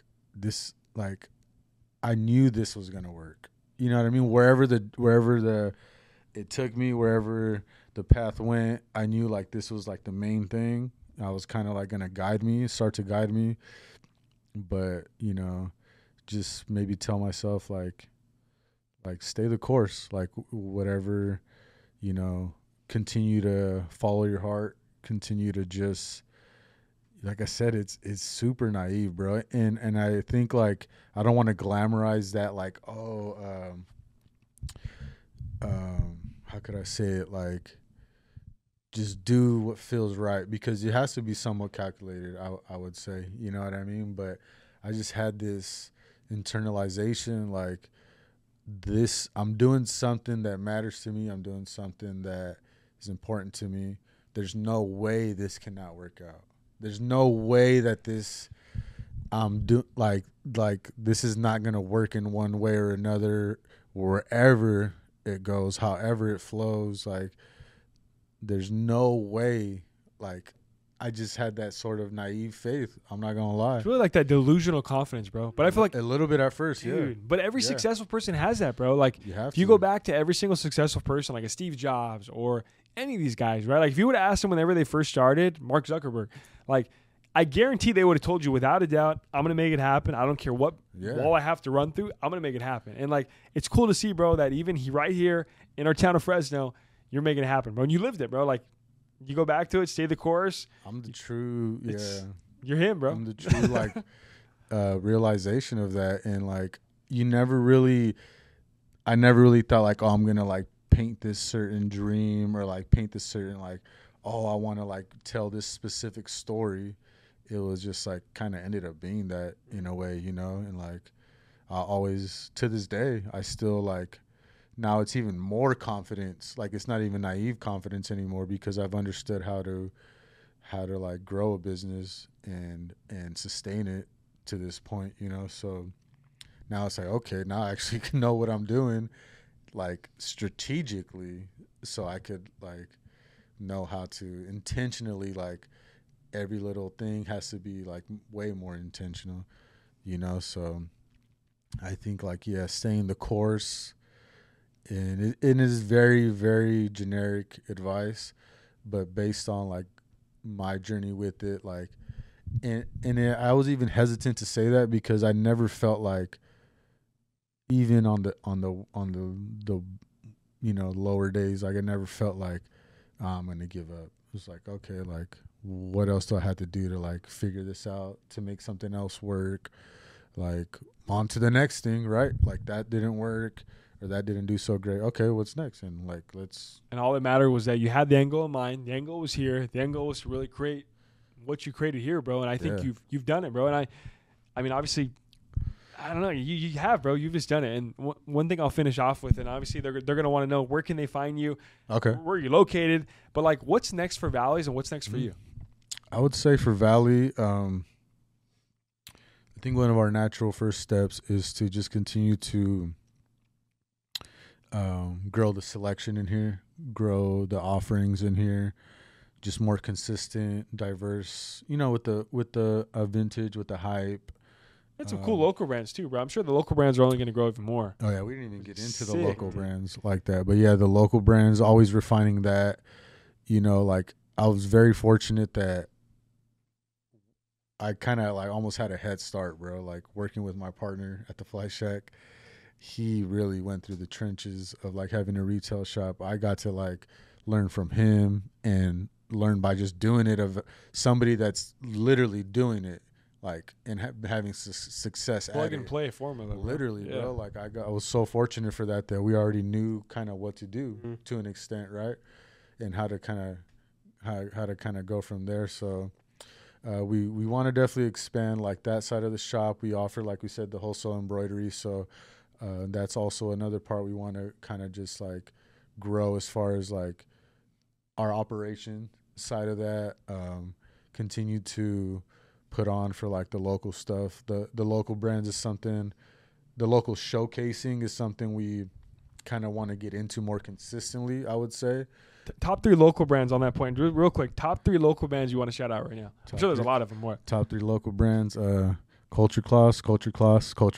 I knew this was gonna work. You know what I mean? Wherever it took me, wherever the path went, I knew like this was like the main thing. I was kind of like gonna start to guide me, but just maybe tell myself like stay the course, like whatever, continue to follow your heart, continue to just, like I said, it's super naive, bro. And I think like, I don't want to glamorize that, like, how could I say it? Like, just do what feels right, because it has to be somewhat calculated, I would say, you know what I mean? But I just had this internalization, like, I'm doing something that matters to me. I'm doing something that is important to me. There's no way this cannot work out. There's no way that this this is not gonna work in one way or another, wherever it goes, however it flows. Like, there's no way. Like, I just had that sort of naive faith. I'm not gonna lie. It's really like that delusional confidence, bro. But I feel like a little bit at first, dude, yeah. But every successful person has that, bro. Like, if you go back to every single successful person, like a Steve Jobs or any of these guys, right? Like, if you would have asked them whenever they first started, Mark Zuckerberg, like, I guarantee they would have told you without a doubt, I'm gonna make it happen. I don't care what wall I have to run through. I'm gonna make it happen. And like, it's cool to see, bro, that even right here in our town of Fresno, you're making it happen, bro. And you lived it, bro. Like, you go back to it, stay the course. I'm the true, You're him, bro. I'm the true, like, realization of that. And, like, I never really thought, like, oh, I'm going to, like, paint this certain dream, or, like, paint this certain, like, oh, I want to, like, tell this specific story. It was just, like, kind of ended up being that in a way, And, like, I always, to this day, I still, like, now it's even more confidence. Like, it's not even naive confidence anymore, because I've understood how to like grow a business and sustain it to this point, So now it's like, okay, now I actually can know what I'm doing, like, strategically, so I could, like, know how to intentionally, like, every little thing has to be, like, way more intentional, So I think, like, staying the course. And it is very, very generic advice, but based on, like, my journey with it, like, I was even hesitant to say that, because I never felt like, even on the lower days. Like I never felt like I'm gonna give up. It was like, okay, like what else do I have to do to like figure this out to make something else work? Like on to the next thing, right? Like that didn't work or that didn't do so great. Okay, what's next? And like And all that mattered was that you had the angle in mind. The angle was here. The angle was to really create what you created here, bro. And I think you've done it, bro. And I mean, obviously, I don't know. You have, bro. You've just done it. And one thing I'll finish off with, and obviously they're gonna want to know, where can they find you? Okay. Where are you located? But like, what's next for Valleys and what's next for you? I would say for Valley, I think one of our natural first steps is to just continue to grow the selection in here, grow the offerings in here, just more consistent, diverse. With the vintage, with the hype. That's some cool local brands too, bro. I'm sure the local brands are only going to grow even more. Oh yeah, we didn't even get into the local brands like that, but yeah, the local brands, always refining that. Like I was very fortunate that I kind of like almost had a head start, bro. Like working with my partner at the Fly Shack, he really went through the trenches of like having a retail shop. I got to like learn from him and learn by just doing it, of somebody that's literally doing it. Like and having success Plug at and it. play formula, Literally, bro. Like I was so fortunate for that we already knew kind of what to do to an extent, right? And how to kind of go from there. So we want to definitely expand like that side of the shop. We offer, like we said, the wholesale embroidery. So that's also another part we want to kind of just like grow as far as like our operation side of that. Continue to put on for like the local stuff. The local brands is something, the local showcasing is something we kind of want to get into more consistently, I would say. Top 3 local brands on that point. Real quick, top 3 local brands you want to shout out right now. I'm sure there's a lot of them more. Top 3 local brands, Culture Class. Let's go. Let's go.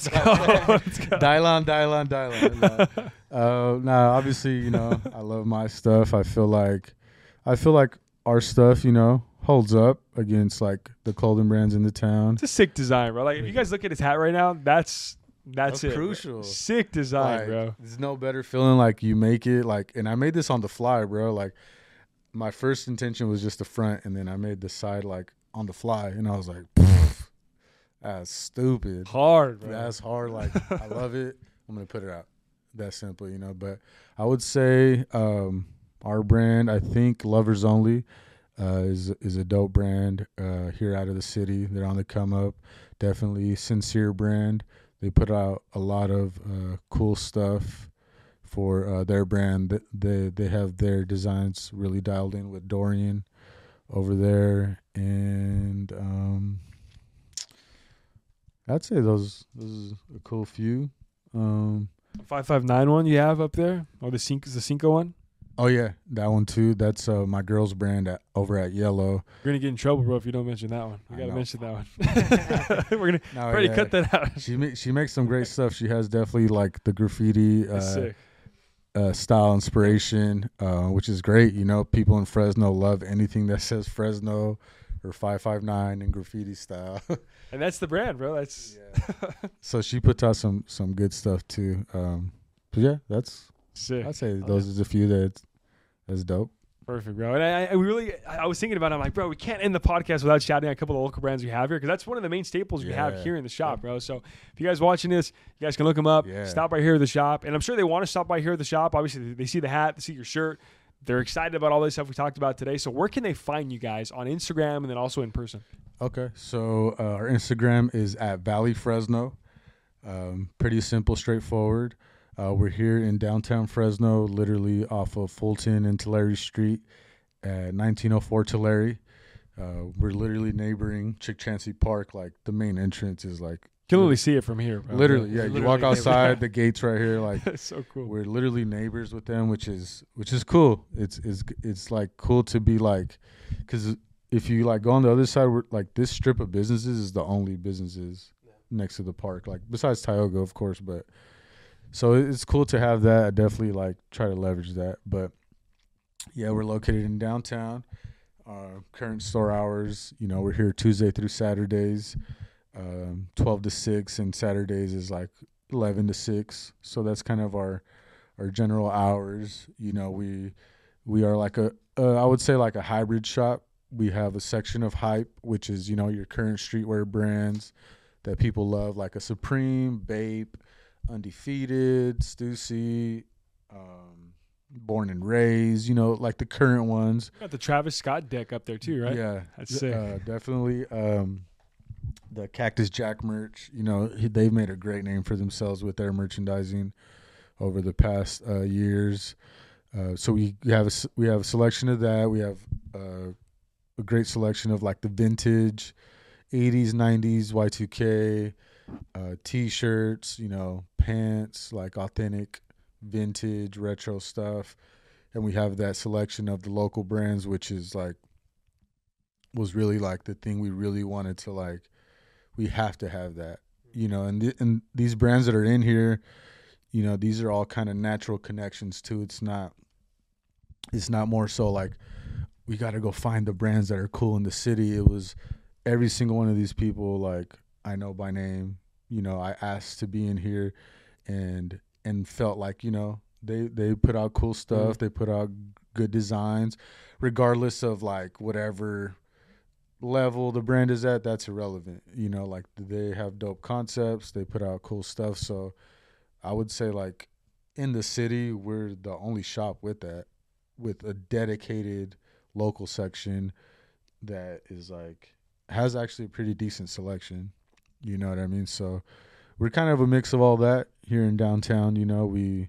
Dylon. Nah, obviously, I love my stuff. I feel like our stuff, holds up against like the clothing brands in the town. It's a sick design, bro. Like if you guys look at his hat right now, that's it. Crucial. Bro. Sick design, like, bro. There's no better feeling like you make it like, and I made this on the fly, bro. Like my first intention was just the front, and then I made the side like on the fly, and I was like, that's stupid. Hard, bro. That's hard. Like I love it. I'm gonna put it out. That simple, But I would say our brand, I think Lovers Only. Is a dope brand here out of the city. They're on the come up. Definitely sincere brand. They put out a lot of cool stuff for their brand. They have their designs really dialed in with Dorian over there, and I'd say those is a cool few. 559 one you have up there, or the Cinco one. Oh yeah, that one too. That's my girl's brand over at Yellow. You're gonna get in trouble, bro, if you don't mention that one. You gotta mention that one. We're gonna cut that out. She makes some great stuff. She has definitely like the graffiti style inspiration, which is great. People in Fresno love anything that says Fresno or 559 and graffiti style. And that's the brand, bro. That's So she puts out some good stuff too. But yeah, that's sick. I'd say those are the few that's dope. Perfect, bro. And I was thinking about it. I'm like, bro, we can't end the podcast without shouting out a couple of local brands we have here, because that's one of the main staples we have here in the shop, bro. So if you guys watching this, you guys can look them up. Yeah. Stop by here at the shop. And I'm sure they want to stop by here at the shop. Obviously, they see the hat, they see your shirt. They're excited about all this stuff we talked about today. So where can they find you guys on Instagram and then also in person? Okay. So our Instagram is at Valley Fresno. Pretty simple, straightforward. We're here in downtown Fresno, literally off of Fulton and Tulare Street at 1904 Tulare. We're literally neighboring Chick Chansey Park. Like the main entrance is like, you can literally see it from here, bro. Literally, yeah. You walk outside, the gate's right here. Like it's so cool. We're literally neighbors with them, which is cool. It's like cool to be like, because if you like go on the other side, we're like this strip of businesses is the only businesses next to the park, like besides Tioga, of course, but. So it's cool to have that. I definitely like try to leverage that. But yeah, we're located in downtown. Current store hours, we're here Tuesday through Saturdays, 12 to 6, and Saturdays is like 11 to 6. So that's kind of our our general hours. You know, we are like I would say like a hybrid shop. We have a section of hype, which is, you know, your current streetwear brands that people love, like a Supreme, Bape, Undefeated, Stussy, Born and Raised, you know, like the current ones. You got the Travis Scott deck up there too, right? Yeah, That's sick. Definitely. The Cactus Jack merch, you know, they've made a great name for themselves with their merchandising over the past years. So we have a selection of that. We have a great selection of like the vintage 80s, 90s, Y2K, T-shirts, you know, pants, like authentic vintage retro stuff. And we have that selection of the local brands, which is like, was really like the thing we really wanted to like, we have to have that, you know, and these brands that are in here, you know, these are all kind of natural connections too. It's not more so like, we got to go find the brands that are cool in the city. It was every single one of these people, like, I know by name, you know, I asked to be in here and felt like, you know, they put out cool stuff. They put out good designs, regardless of like whatever level the brand is at. That's irrelevant. You know, like they have dope concepts. They put out cool stuff. So I would say like in the city, we're the only shop with that, with a dedicated local section that is like has actually a pretty decent selection. You know what I mean? So we're kind of a mix of all that here in downtown. You know, we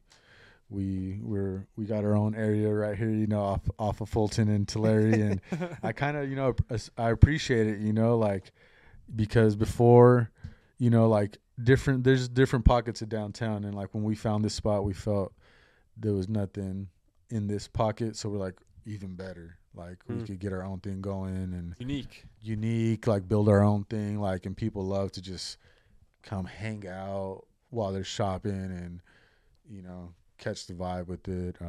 got our own area right here, you know, off of Fulton and Tulare, and I kind of, you know, I appreciate it, you know, like because before, you know, like there's different pockets of downtown, and like when we found this spot, we felt there was nothing in this pocket, so we're like even better. Like we could get our own thing going and unique, like build our own thing, like, and people love to just come hang out while they're shopping and, you know, catch the vibe with it.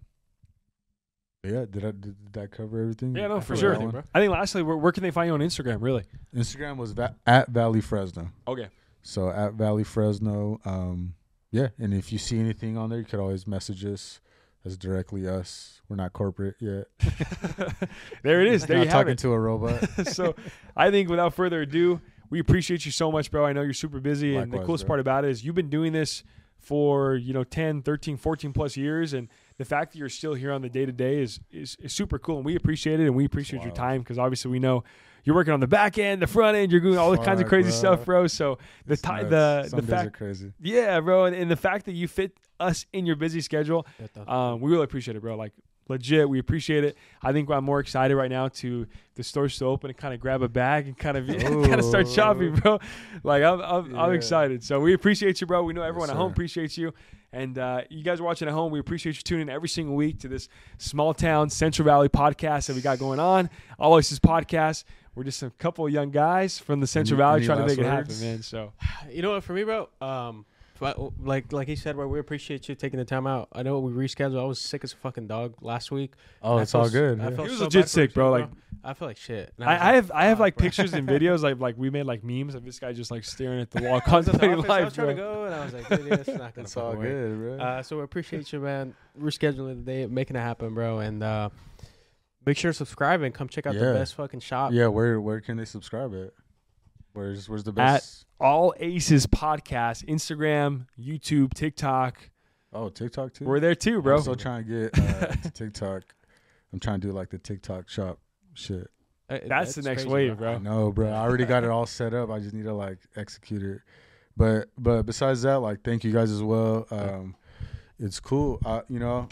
Yeah, did that cover everything? Yeah, no, for sure. I think lastly, where can they find you on Instagram? Really, Instagram was at Valley Fresno. Okay, so at Valley Fresno. Yeah, and if you see anything on there, you could always message us. That's directly us. We're not corporate yet. There it is. There you have it. Talking to a robot. So I think without further ado, we appreciate you so much, bro. I know you're super busy. Likewise, and the coolest bro. part about it is you've been doing this for, you know, 10, 13, 14 plus years. And the fact that you're still here on the day-to-day is super cool. And we appreciate it. And we appreciate your time because obviously we know you're working on the back end, the front end. You're doing all kinds of crazy stuff, bro. So the fact, crazy. Yeah, bro. And the fact that you fit us in your busy schedule, we really appreciate it, bro. Like, legit, we appreciate it. I think I'm more excited right now to the store still open and kind of grab a bag and kind of start shopping, bro. Like I'm excited. So we appreciate you, bro. We know everyone at home appreciates you, and you guys are watching at home. We appreciate you tuning in every single week to this small town Central Valley podcast that we got going on. All Aces podcast. We're just a couple of young guys from the Central Valley trying to make it happen, man. So you know what, for me, bro. But like he said, we appreciate you taking the time out. I know we rescheduled. I was sick as a fucking dog last week. Oh, it's all good. I felt he was so legit bad sick, bro. Like I feel like shit. I have like pictures and videos like we made like memes of this guy just like staring at the wall contemplating life. I was trying bro. to go and I was like, dude, it's not gonna. It's all good, bro. So we appreciate you, man. Rescheduling the day, making it happen, bro, and make sure to subscribe and come check out the best fucking shop. Yeah, where can they subscribe at? Where's the best? At All Aces Podcast, Instagram, YouTube, TikTok. Oh, TikTok too? We're there too, bro. I'm still trying to get to TikTok. I'm trying to do like the TikTok shop shit. That's the next crazy, wave, bro. I know, bro. I already got it all set up. I just need to like execute it. But besides that, like, thank you guys as well. It's cool. You know,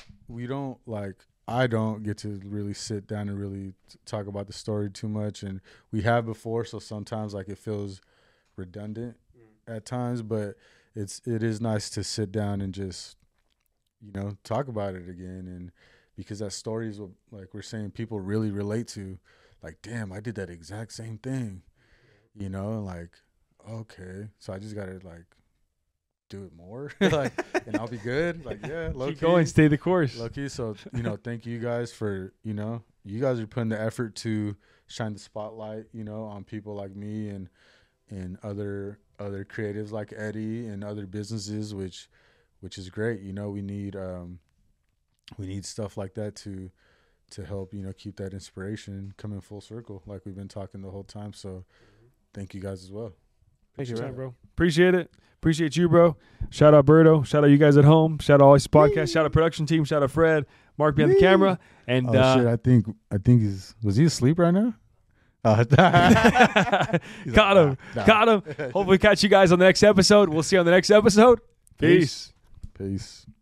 I don't get to really sit down and really talk about the story too much, and we have before, so sometimes like it feels redundant at times, but it is nice to sit down and just, you know, talk about it again, and because that story is what, like we're saying, people really relate to, like, damn, I did that exact same thing, you know, and like, okay, so I just gotta like do it more, like, and I'll be good. Like, yeah, keep going, stay the course. Low-key. So, you know, thank you guys for, you know, you guys are putting the effort to shine the spotlight, you know, on people like me and other creatives like Eddie and other businesses, which which is great. You know, we need stuff like that to help, you know, keep that inspiration coming full circle, like we've been talking the whole time. So thank you guys as well. Thank you, bro. Appreciate it. Appreciate you, bro. Shout out Berto. Shout out you guys at home. Shout out Always Podcast. Shout out production team. Shout out Fred. Mark behind the camera. And shit, I think was he asleep right now? Got him. Hopefully catch you guys on the next episode. We'll see you on the next episode. Peace. Peace.